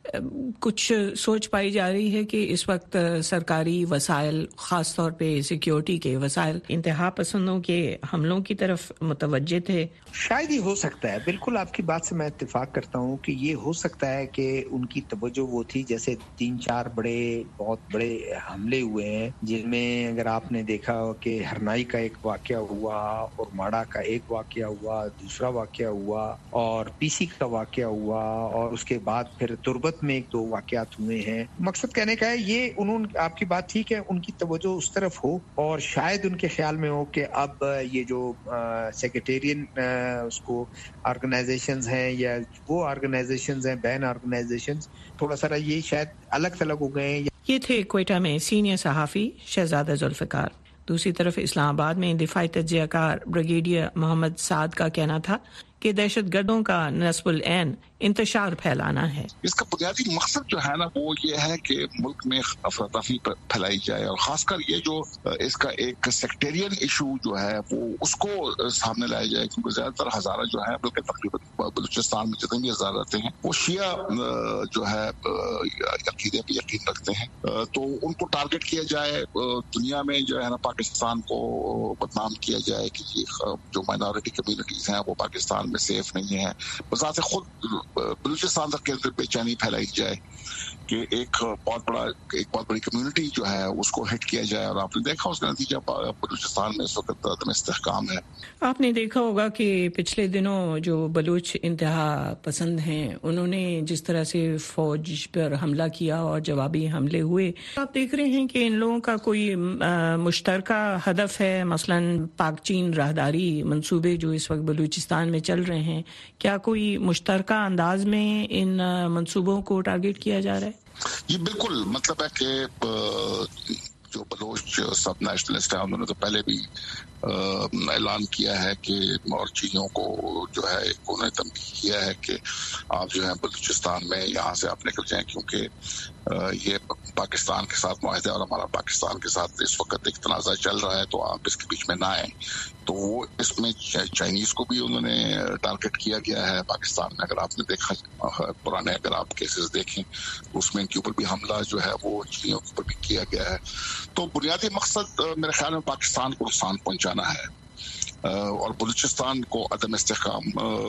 کچھ سوچ پائی جا رہی ہے کہ اس وقت سرکاری وسائل، خاص طور پہ سیکیورٹی کے وسائل، انتہا پسندوں کے حملوں کی طرف متوجہ تھے؟ شاید ہی ہو سکتا ہے، بالکل آپ کی بات سے میں اتفاق کرتا ہوں کہ یہ ہو سکتا ہے کہ ان کی توجہ وہ تھی، جیسے تین چار بڑے بہت بڑے حملے ہوئے ہیں جن میں اگر آپ نے دیکھا کہ ہرنائی کا ایک واقعہ ہوا اور ماڑا کا ایک واقعہ ہوا، دوسرا واقعہ ہوا اور پی سی کا واقعہ ہوا اور اس کے بعد پھر تربت میں ایک دو واقعات ہوئے ہیں۔ مقصد کہنے کا ہے یہ انہوں آپ کی بات تھی کہ ان کی توجہ اس طرف ہو اور شاید ان کے خیال میں ہو کہ اب یہ جو سیکریٹیرین اس کو آرگنائزیشنز ہیں یا وہ آرگنائزیشنز ہیں، بین آرگنائزیشنز، تھوڑا سا یہ شاید الگ تھلگ ہو گئے ہیں۔ یہ تھے کوئٹہ میں سینئر صحافی شہزادہ ذوالفقار۔ دوسری طرف اسلام آباد میں دفاعی تجزیہ کار بریگیڈیئر محمد سعد کا کہنا تھا کہ دہشت گردوں کا نصب العین انتشار پھیلانا ہے۔ اس کا بنیادی مقصد جو ہے نا وہ یہ ہے کہ ملک میں افراتفری پھیلائی جائے اور خاص کر یہ جو اس کا ایک سیکٹیرین ایشو جو ہے وہ اس کو سامنے لایا جائے، کیونکہ زیادہ تر ہزارہ جو ہے بلکہ تقریباً بلوچستان میں جتنے بھی ہزارہ رہتے ہیں وہ شیعہ جو ہے عقیدے پہ یقین رکھتے ہیں، تو ان کو ٹارگٹ کیا جائے، دنیا میں جو ہے نا پاکستان کو بدنام کیا جائے کہ یہ جو مائنورٹی کمیونٹیز ہیں وہ پاکستان میں سیف نہیں ہے، بذات خود بلوچستان تک کے اندر بے چینی پھیلائی جائے کہ ایک بہت بڑا ایک بہت بڑی کمیونٹی جو ہے اس کو ہٹ کیا جائے، اور آپ نے دیکھا اس کا نتیجہ بلوچستان میں اس وقت عدم استحکام ہے۔ آپ نے دیکھا ہوگا کہ پچھلے دنوں جو بلوچ انتہا پسند ہیں انہوں نے جس طرح سے فوج پر حملہ کیا اور جوابی حملے ہوئے، آپ دیکھ رہے ہیں کہ ان لوگوں کا کوئی مشترکہ ہدف ہے، مثلا پاک چین راہداری منصوبے جو اس وقت بلوچستان میں چل رہے ہیں، کیا کوئی مشترکہ انداز میں ان منصوبوں کو ٹارگٹ کیا جا رہا ہے؟ جی بالکل، مطلب ہے کہ جو بلوچ سب نیشنلسٹ ہیں انہوں نے تو پہلے بھی اعلان کیا ہے کہ اور چینیوں کو جو ہے انہوں نے تنبیہ کیا ہے کہ آپ جو ہے بلوچستان میں یہاں سے آپ نکل جائیں، کیونکہ یہ پاکستان کے ساتھ معاہدہ اور ہمارا پاکستان کے ساتھ اس وقت ایک تنازع چل رہا ہے، تو آپ اس کے بیچ میں نہ آئیں۔ تو وہ اس میں چائنیز کو بھی انہوں نے ٹارگٹ کیا گیا ہے پاکستان میں، اگر آپ نے دیکھا پرانے اگر آپ کیسز دیکھیں اس میں ان کے اوپر بھی حملہ جو ہے وہ چینیوں کے اوپر بھی کیا گیا ہے۔ تو بنیادی مقصد میرے خیال میں پاکستان کو نقصان پہنچانا ہے اور بلوچستان کو عدم استحکام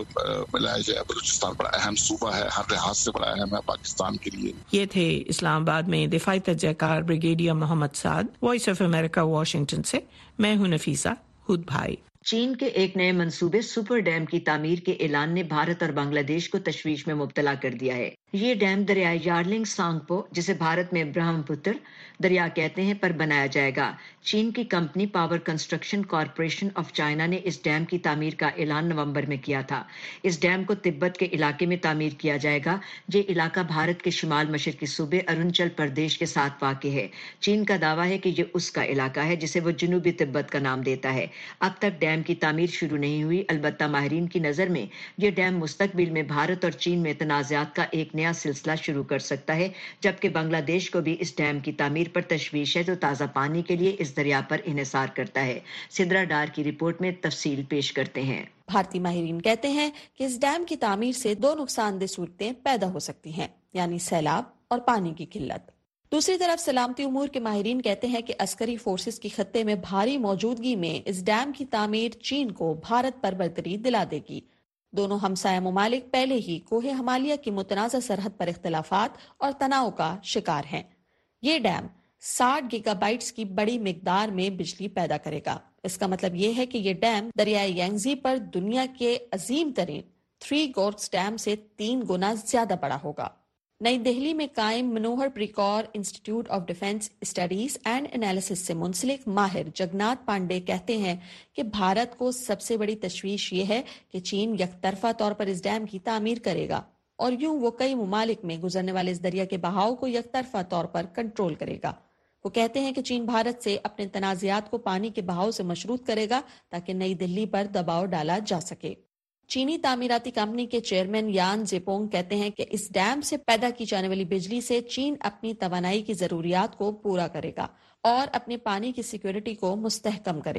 ملایا جائے۔ بلوچستان بڑا اہم صوبہ ہے، ہر لحاظ سے بڑا اہم ہے پاکستان کے لیے۔ یہ تھے اسلام آباد میں دفاعی تجزیہ کار brigadier Muhammad Saad. Voice of America Washington سے میں ہوں نفیسہ ہود بھائی۔ چین کے ایک نئے منصوبے سپر ڈیم کی تعمیر کے اعلان نے بھارت اور بنگلہ دیش کو تشویش میں مبتلا کر دیا ہے۔ یہ ڈیم دریائے یارلنگ سانگپو، جسے بھارت میں برہم پتر دریا کہتے ہیں، پر بنایا جائے گا۔ چین کی company power construction corporation of China نے اس ڈیم کی تعمیر کا اعلان نومبر میں کیا تھا۔ اس ڈیم کو تبت کے علاقے میں تعمیر کیا جائے گا۔ یہ علاقہ بھارت کے شمال مشرقی صوبے اروناچل پردیش کے ساتھ واقع ہے۔ چین کا دعویٰ ہے کہ یہ اس کا علاقہ ہے جسے وہ جنوبی تبت کا نام دیتا ہے۔ اب تک ڈیم کی تعمیر شروع نہیں ہوئی، البتہ ماہرین کی نظر میں یہ ڈیم مستقبل میں بھارت اور چین میں تنازعات کا ایک نیا سلسلہ شروع کر سکتا ہے، جبکہ بنگلہ دیش کو بھی اس ڈیم کی تعمیر پر تشویش ہے جو تازہ پانی کے لیے اس دریا پر انحصار کرتا ہے۔ سدرا ڈار کی رپورٹ میں تفصیل پیش کرتے ہیں۔ بھارتی ماہرین کہتے ہیں کہ اس ڈیم کی تعمیر سے دو نقصان دہ صورتیں پیدا ہو سکتی ہیں، یعنی سیلاب اور پانی کی قلت۔ دوسری طرف سلامتی امور کے ماہرین کہتے ہیں کہ عسکری فورسز کی خطے میں بھاری موجودگی میں اس ڈیم کی تعمیر چین کو بھارت پر برتری دلا دے گی۔ دونوں ہمسایہ ممالک پہلے ہی کوہ ہمالیہ کی متنازع سرحد پر اختلافات اور تناؤ کا شکار ہیں۔ یہ ڈیم ساٹھ گیگا بائٹس کی بڑی مقدار میں بجلی پیدا کرے گا۔ اس کا مطلب یہ ہے کہ یہ ڈیم دریائے یانگزی پر دنیا کے عظیم ترین تھری گورکس ڈیم سے تین گنا زیادہ بڑا ہوگا۔ نئی دہلی میں قائم Manohar Parrikar institute of defence studies and analysis سے منسلک ماہر جگناتھ پانڈے کہتے ہیں کہ بھارت کو سب سے بڑی تشویش یہ ہے کہ چین یک طرفہ طور پر اس ڈیم کی تعمیر کرے گا اور یوں وہ کئی ممالک میں گزرنے والے اس دریا کے بہاؤ کو یک طرفہ طور پر کنٹرول کرے گا۔ وہ کہتے ہیں کہ چین بھارت سے اپنے تنازعات کو پانی کے بہاؤ سے مشروط کرے گا تاکہ نئی دہلی پر دباؤ ڈالا جا سکے۔ چینی تعمیراتی کمپنی کے چیئرمین یان زیپونگ کہتے ہیں کہ اس ڈیم سے پیدا کی جانے والی بجلی سے چین اپنی توانائی کی ضروریات کو پورا کرے گا اور اپنے پانی کی سیکیورٹی کو مستحکم کرے گا۔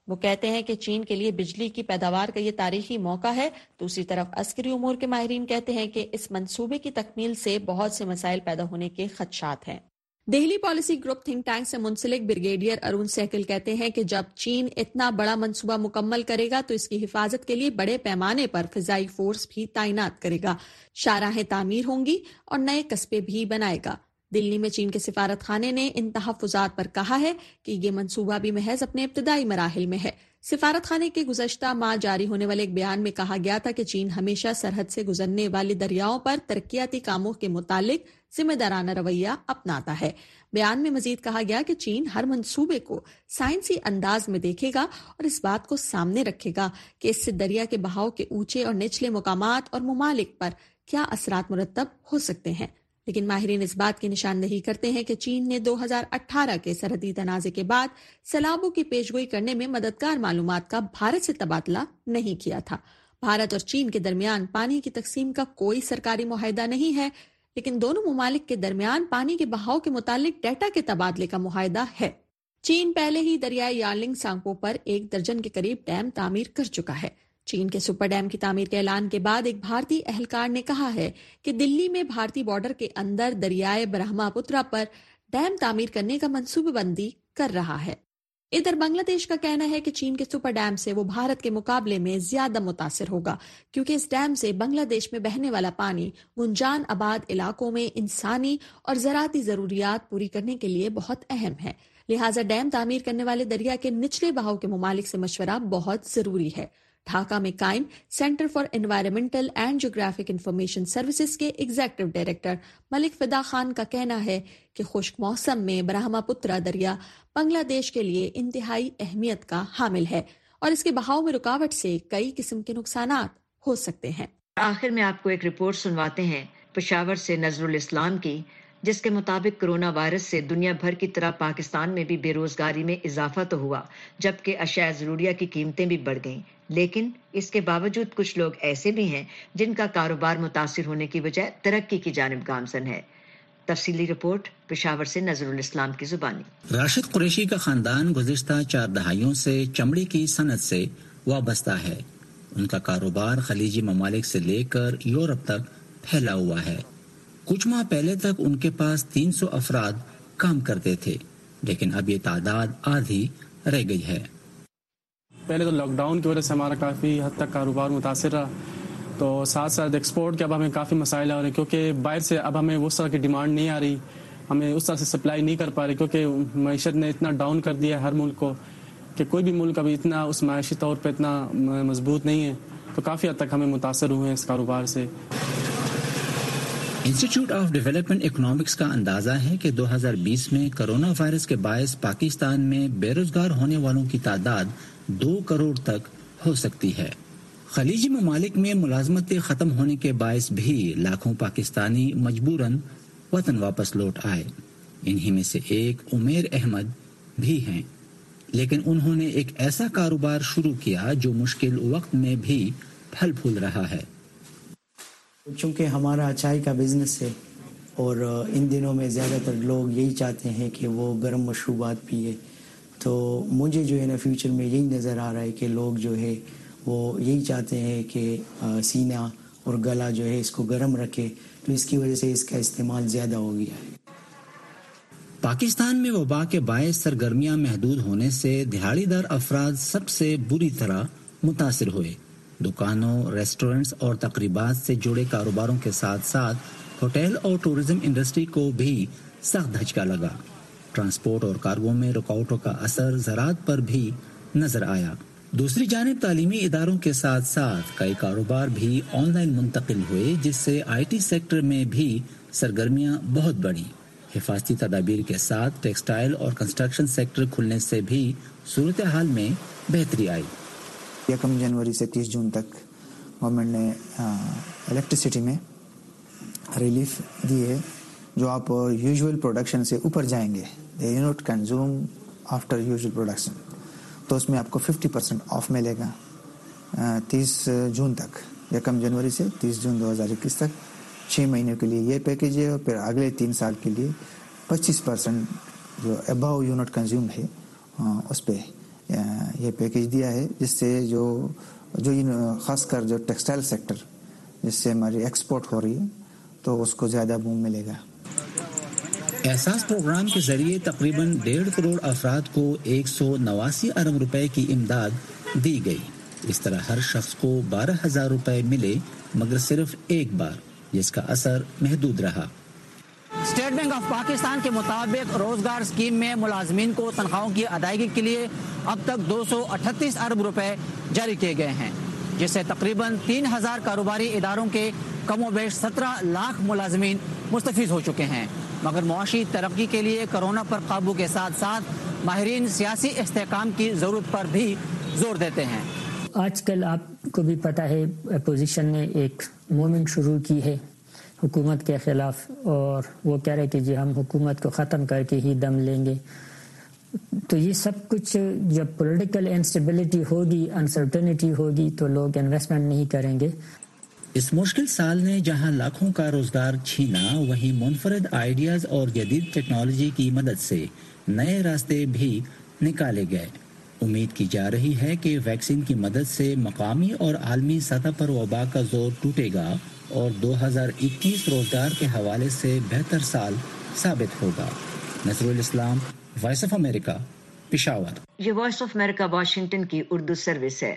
وہ کہتے ہیں کہ چین کے لیے بجلی کی پیداوار کا یہ تاریخی موقع ہے. دوسری طرف عسکری امور کے ماہرین کہتے ہیں کہ اس منصوبے کی تکمیل سے بہت سے مسائل پیدا ہونے کے خدشات ہیں. Delhi policy group think tank سے منسلک بریگیڈیئر ارون سہگل کہتے ہیں کہ جب چین اتنا بڑا منصوبہ مکمل کرے گا تو اس کی حفاظت کے لیے بڑے پیمانے پر فضائی فورس بھی تعینات کرے گا، شاہراہیں تعمیر ہوں گی اور نئے قصبے بھی بنائے گا. دلی میں چین کے سفارت خانے نے ان تحفظات پر کہا ہے کہ یہ منصوبہ بھی محض اپنے ابتدائی مراحل میں ہے. سفارت خانے کے گزشتہ ماہ جاری ہونے والے ایک بیان میں کہا گیا تھا کہ چین ہمیشہ سرحد سے گزرنے والے دریاؤں پر ترقیاتی کاموں کے متعلق ذمہ دارانہ رویہ اپناتا ہے. بیان میں مزید کہا گیا کہ چین ہر منصوبے کو سائنسی انداز میں دیکھے گا اور اس بات کو سامنے رکھے گا کہ اس سے دریا کے بہاؤ کے اونچے اور نچلے مقامات اور ممالک پر کیا اثرات مرتب ہو سکتے ہیں. لیکن ماہرین اس بات کی نشاندہی کرتے ہیں کہ چین نے دو ہزار اٹھارہ کے سرحدی تنازع کے بعد سیلابوں کی پیشگوئی کرنے میں مددگار معلومات کا بھارت سے تبادلہ نہیں کیا تھا. بھارت اور چین کے درمیان پانی کی تقسیم کا کوئی سرکاری معاہدہ نہیں ہے، لیکن دونوں ممالک کے درمیان پانی کے بہاؤ کے متعلق ڈیٹا کے تبادلے کا معاہدہ ہے. چین پہلے ہی دریائے یارلنگ سانگپو پر ایک درجن کے قریب ڈیم تعمیر کر چکا ہے. چین کے سپر ڈیم کی تعمیر کے اعلان کے بعد ایک بھارتی اہلکار نے کہا ہے کہ دلی میں بھارتی بارڈر کے اندر دریائے برہما پترا پر ڈیم تعمیر کرنے کا منصوبہ بندی کر رہا ہے. ادھر بنگلہ دیش کا کہنا ہے کہ چین کے سپر ڈیم سے وہ بھارت کے مقابلے میں زیادہ متاثر ہوگا، کیونکہ اس ڈیم سے بنگلہ دیش میں بہنے والا پانی گنجان آباد علاقوں میں انسانی اور زراعتی ضروریات پوری کرنے کے لیے بہت اہم ہے. لہٰذا ڈیم تعمیر کرنے والے دریا کے نچلے بہاؤ کے ممالک سے مشورہ بہت ضروری ہے. ڈھاکہ میں قائم centre for environmental and geographic information services کے ایگزیکٹو ڈائریکٹر ملک فدا خان کا کہنا ہے کہ خشک موسم میں برہما پترا دریا بنگلہ دیش کے لیے انتہائی اہمیت کا حامل ہے اور اس کے بہاؤ میں رکاوٹ سے کئی قسم کے نقصانات ہو سکتے ہیں. آخر میں آپ کو ایک رپورٹ سنواتے ہیں پشاور سے نظر الاسلام کی، جس کے مطابق کرونا وائرس سے دنیا بھر کی طرح پاکستان میں بھی بے روزگاری میں اضافہ تو ہوا، جبکہ اشیاء ضروریہ کی قیمتیں بھی بڑھ گئیں. لیکن اس کے باوجود کچھ لوگ ایسے بھی ہیں جن کا کاروبار متاثر ہونے کی وجہ ترقی کی جانب گامزن ہے. تفصیلی رپورٹ پشاور سے نظر الاسلام کی زبانی. راشد قریشی کا خاندان گزشتہ چار دہائیوں سے چمڑے کی صنعت سے وابستہ ہے. ان کا کاروبار خلیجی ممالک سے لے کر یورپ تک پھیلا ہوا ہے. کچھ ماہ پہلے تک ان کے پاس تین سو افراد کام کرتے تھے، لیکن اب یہ تعداد آدھی رہ گئی ہے. پہلے تو لاک ڈاؤن کی وجہ سے ہمارا کافی حد تک کاروبار متاثر رہا، تو ساتھ ساتھ ایکسپورٹ کے اب ہمیں کافی مسائل آ رہے ہیں، کیونکہ باہر سے اب ہمیں اس طرح کی ڈیمانڈ نہیں آ رہی، ہمیں اس طرح سے سپلائی نہیں کر پا رہی، کیونکہ معیشت نے اتنا ڈاؤن کر دیا ہے ہر ملک کو کہ کوئی بھی ملک ابھی اتنا اس معاشی طور پہ اتنا مضبوط نہیں ہے. تو کافی حد تک ہمیں متاثر ہوئے ہیں اس کاروبار سے. انسٹیٹیوٹ آف ڈیولپمنٹ اکنامکس کا اندازہ ہے کہ دو ہزار بیس میں کرونا وائرس کے باعث پاکستان میں بے روزگار ہونے والوں کی تعداد دو کروڑ تک ہو سکتی ہے. خلیجی ممالک میں ملازمتیں ختم ہونے کے باعث بھی لاکھوں پاکستانی مجبوراً وطن واپس لوٹ آئے. انہی میں سے ایک عمیر احمد بھی ہیں، لیکن انہوں نے ایک ایسا کاروبار شروع کیا جو مشکل وقت میں بھی پھل پھول رہا ہے. چونکہ ہمارا چائے کا بزنس ہے اور ان دنوں میں زیادہ تر لوگ یہی چاہتے ہیں کہ وہ گرم مشروبات پیے، تو مجھے جو ہے نا فیوچر میں یہی نظر آ رہا ہے کہ لوگ جو ہے وہ یہی چاہتے ہیں کہ سینہ اور گلا جو ہے اس کو گرم رکھے، تو اس کی وجہ سے اس کا استعمال زیادہ ہو گیا ہے. پاکستان میں وبا کے باعث سرگرمیاں محدود ہونے سے دہاڑی دار افراد سب سے بری طرح متاثر ہوئے. دکانوں، ریسٹورنٹس اور تقریبات سے جڑے کاروباروں کے ساتھ ساتھ ہوٹل اور ٹورزم انڈسٹری کو بھی سخت دھچکا لگا. ٹرانسپورٹ اور کارگو میں رکاوٹوں کا اثر زراعت پر بھی نظر آیا. دوسری جانب تعلیمی اداروں کے ساتھ ساتھ کئی کاروبار بھی آن لائن منتقل ہوئے، جس سے آئی ٹی سیکٹر میں بھی سرگرمیاں بہت بڑھی. حفاظتی تدابیر کے ساتھ ٹیکسٹائل اور کنسٹرکشن سیکٹر کھلنے سے بھی صورتحال میں بہتری آئی. یکم جنوری سے تیس جون تک گورنمنٹ نے الیکٹریسٹی میں ریلیف دی ہے. جو آپ یوزول پروڈکشن سے اوپر جائیں گے، the unit consume after usual production, تو اس میں آپ کو ففٹی پرسینٹ آف ملے گا تیس جون تک. یکم جنوری سے تیس جون دو ہزار اکیس تک چھ مہینے کے لیے یہ پیکیج ہے، اور پھر اگلے تین سال کے لیے پچیس پرسینٹ جو اباؤ یونٹ کنزیوم ہے اس پہ یہ پیکیج دیا ہے جس سے جو جو خاص کر جو ٹیکسٹائل سیکٹر جس سے ہماری ایکسپورٹ ہو رہی ہے تو اس کو زیادہ بوم ملے گا۔ احساس پروگرام کے ذریعے تقریباً ڈیڑھ کروڑ افراد کو ایک سو نواسی ارب روپے کی امداد دی گئی۔ اس طرح ہر شخص کو بارہ ہزار روپے ملے، مگر صرف ایک بار، جس کا اثر محدود رہا۔ اسٹیٹ بینک آف پاکستان کے مطابق روزگار اسکیم میں ملازمین کو تنخواہوں کی ادائیگی کے لیے اب تک دو سو اٹھتیس ارب روپے جاری کیے گئے ہیں، جس سے تقریباً تین ہزار کاروباری اداروں کے کم و بیش سترہ لاکھ ملازمین مستفید ہو چکے ہیں۔ مگر معاشی ترقی کے لیے کرونا پر قابو کے ساتھ ساتھ ماہرین سیاسی استحکام کی ضرورت پر بھی زور دیتے ہیں۔ آج کل آپ کو بھی پتہ ہے اپوزیشن نے ایک موومنٹ شروع کی ہے حکومت کے خلاف، اور وہ کہہ رہے کہ جی ہم حکومت کو ختم کر کے ہی دم لیں گے۔ تو یہ سب کچھ جب پولیٹیکل انسٹیبلٹی ہوگی، انسرٹنٹی ہوگی، تو لوگ انویسٹمنٹ نہیں کریں گے۔ اس مشکل سال نے جہاں لاکھوں کا روزگار چھینا، وہیں منفرد آئیڈیاز اور جدید ٹیکنالوجی کی مدد سے نئے راستے بھی نکالے گئے۔ امید کی جا رہی ہے کہ ویکسین کی مدد سے مقامی اور عالمی سطح پر وبا کا زور ٹوٹے گا اور دو ہزار اکیس روزگار کے حوالے سے بہتر سال ثابت ہوگا۔ نصر الاسلام، وائس آف امریکہ، پشاور۔ یہ وائس آف امریکہ واشنگٹن کی اردو سروس ہے۔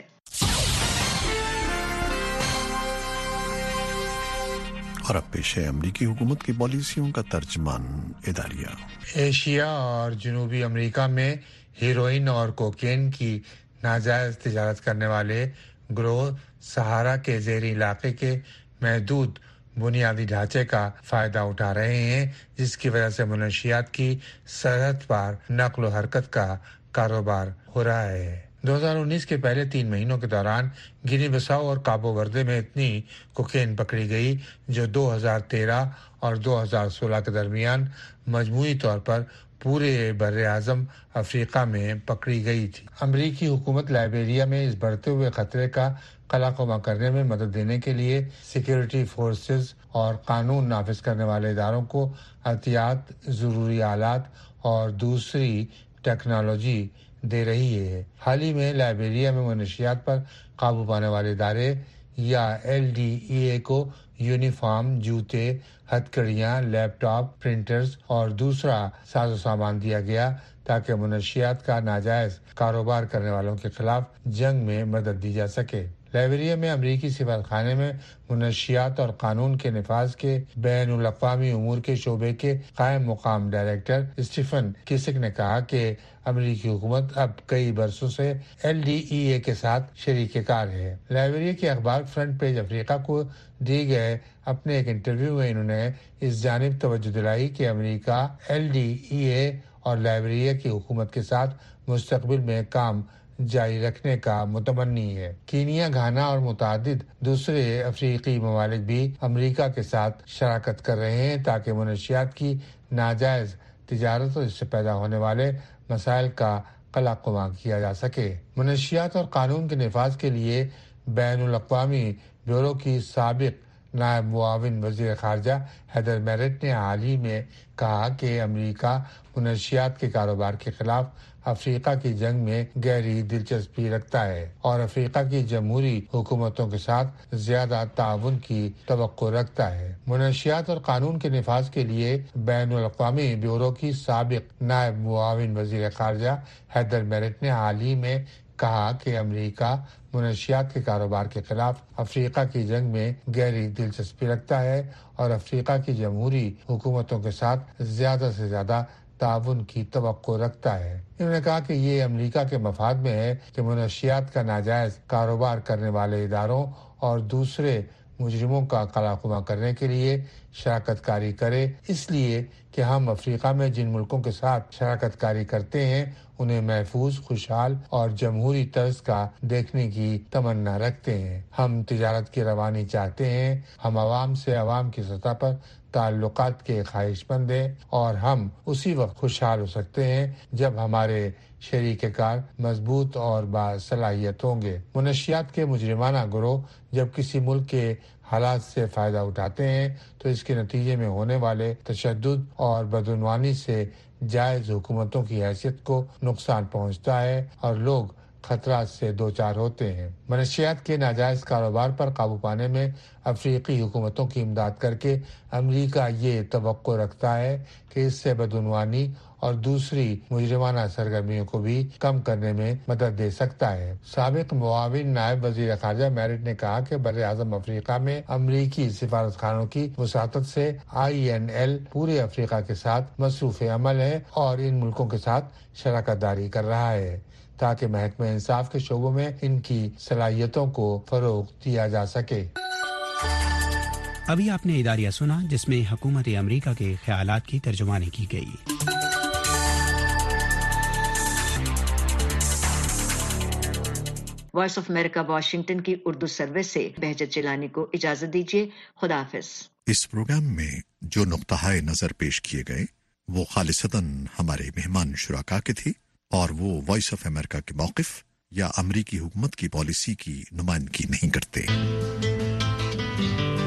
اور اب پیش ہے امریکی حکومت کی پالیسیوں کا ترجمان اداریہ۔ ایشیا اور جنوبی امریکہ میں ہیروئن اور کوکین کی ناجائز تجارت کرنے والے گروہ سہارا کے زیریں علاقے کے محدود بنیادی ڈھانچے کا فائدہ اٹھا رہے ہیں، جس کی وجہ سے منشیات کی سرحد پار نقل و حرکت کا کاروبار ہو رہا ہے۔ دو ہزار انیس کے پہلے تین مہینوں کے دوران گینی بساؤ اور کابو وردے میں اتنی کوکین پکڑی گئی جو دو ہزار تیرہ اور دو ہزار سولہ کے درمیان مجموعی طور پر پورے بر اعظم افریقہ میں پکڑی گئی تھی۔ امریکی حکومت لائبیریا میں اس بڑھتے ہوئے خطرے کا قلع قما کرنے میں مدد دینے کے لیے سیکیورٹی فورسز اور قانون نافذ کرنے والے اداروں کو احتیاط، ضروری آلات اور دوسری ٹیکنالوجی دے رہی ہے۔ حال ہی میں لائبیریا میں منشیات پر قابو پانے والے ادارے یا ایل ڈی ای اے کو یونیفارم، جوتے، ہتھکڑیاں، لیپ ٹاپ، پرنٹرز اور دوسرا ساز و سامان دیا گیا تاکہ منشیات کا ناجائز کاروبار کرنے والوں کے خلاف جنگ میں مدد دی جا سکے۔ لائبیریا میں امریکی سفارت خانے میں منشیات اور قانون کے نفاذ کے بین الاقوامی امور کے شعبے کے قائم مقام ڈائریکٹر اسٹیفن کیسک نے کہا کہ امریکی حکومت اب کئی برسوں سے ایل ڈی ای اے کے ساتھ شریک کار ہے۔ لائبیریا کے اخبار فرنٹ پیج افریقہ کو دی گئے اپنے ایک انٹرویو میں انہوں نے اس جانب توجہ دلائی کہ امریکہ ایل ڈی ای اے اور لائبیریا کی حکومت کے ساتھ مستقبل میں کام جاری رکھنے کا متمنی ہے۔ کینیا، گھانا اور متعدد دوسرے افریقی ممالک بھی امریکہ کے ساتھ شراکت کر رہے ہیں تاکہ منشیات کی ناجائز تجارت اور اس سے پیدا ہونے والے مسائل کا قلع قما کیا جا سکے۔ منشیات اور قانون کے نفاذ کے لیے بین الاقوامی بیورو کی سابق نائب معاون وزیر خارجہ ہیدر میرٹ نے حال ہی میں کہا کہ امریکہ منشیات کے کاروبار کے خلاف افریقہ کی جنگ میں گہری دلچسپی رکھتا ہے اور افریقہ کی جمہوری حکومتوں کے ساتھ زیادہ تعاون کی توقع رکھتا ہے۔ منشیات اور قانون کے نفاذ کے لیے بین الاقوامی بیورو کی سابق نائب معاون وزیر خارجہ ہیدر میرٹ نے حال ہی میں کہا کہ امریکہ منشیات کے کاروبار کے خلاف افریقہ کی جنگ میں گہری دلچسپی رکھتا ہے اور افریقہ کی جمہوری حکومتوں کے ساتھ زیادہ سے زیادہ تعاون کی توقع رکھتا ہے۔ انہوں نے کہا کہ یہ امریکہ کے مفاد میں ہے کہ منشیات کا ناجائز کاروبار کرنے والے اداروں اور دوسرے مجرموں کا قلع قما کرنے کے لیے شراکت کاری کرے، اس لیے کہ ہم افریقہ میں جن ملکوں کے ساتھ شراکت کاری کرتے ہیں انہیں محفوظ، خوشحال اور جمہوری طرز کا دیکھنے کی تمنا رکھتے ہیں۔ ہم تجارت کی روانی چاہتے ہیں، ہم عوام سے عوام کی سطح پر تعلقات کے خواہش مند ہیں اور ہم اسی وقت خوشحال ہو سکتے ہیں جب ہمارے شریک کار مضبوط اور باصلاحیت ہوں گے۔ منشیات کے مجرمانہ گروہ جب کسی ملک کے हालात से फ़ायदा उठाते हैं तो इसके नतीजे में होने वाले तशद्दुद और बदعنवानी से जायज़ हुकूमतों की हैसियत को नुकसान पहुंचता है और लोग खतरात से दो चार होते हैं। मनशियात के नाजायज़ कारोबार पर काबू पाने में अफ्रीकी हुकूमतों की इमदाद करके अमरीका ये तवक्को रखता है कि इससे बदعنवानी और दूसरी मुजरिमाना सरगर्मियों को भी कम करने में मदद दे सकता है। साबिक मुआविन नायब वजीर खारजा मैरिट ने कहा कि बर आज़म अफ्रीका में अमरीकी सिफारतखानों की वसातत से आई एन एल पूरे अफ्रीका के साथ मसरूफ़ अमल है और इन मुल्कों के साथ शराकत दारी कर रहा है ताकि महकमे इंसाफ के शोबों में इनकी सलाहियतों को फरोग दिया जा सके। अभी आपने इदारिया सुना जिसमें हुकूमत अमरीका के ख्यालात की तर्जुमानी की गई। वॉइस ऑफ अमेरिका वाशिंगटन की उर्दू सर्विस से बहजत जिलानी को इजाजत दीजिए। खुदा हाफिज। इस प्रोग्राम में जो नुक्ता नजर पेश किए गए वो खालिसतन हमारे मेहमान शुराका के थे और वो वॉइस ऑफ अमेरिका के मौक़िफ़ या अमरीकी हुकूमत की पॉलिसी की नुमाइंदगी नहीं करते।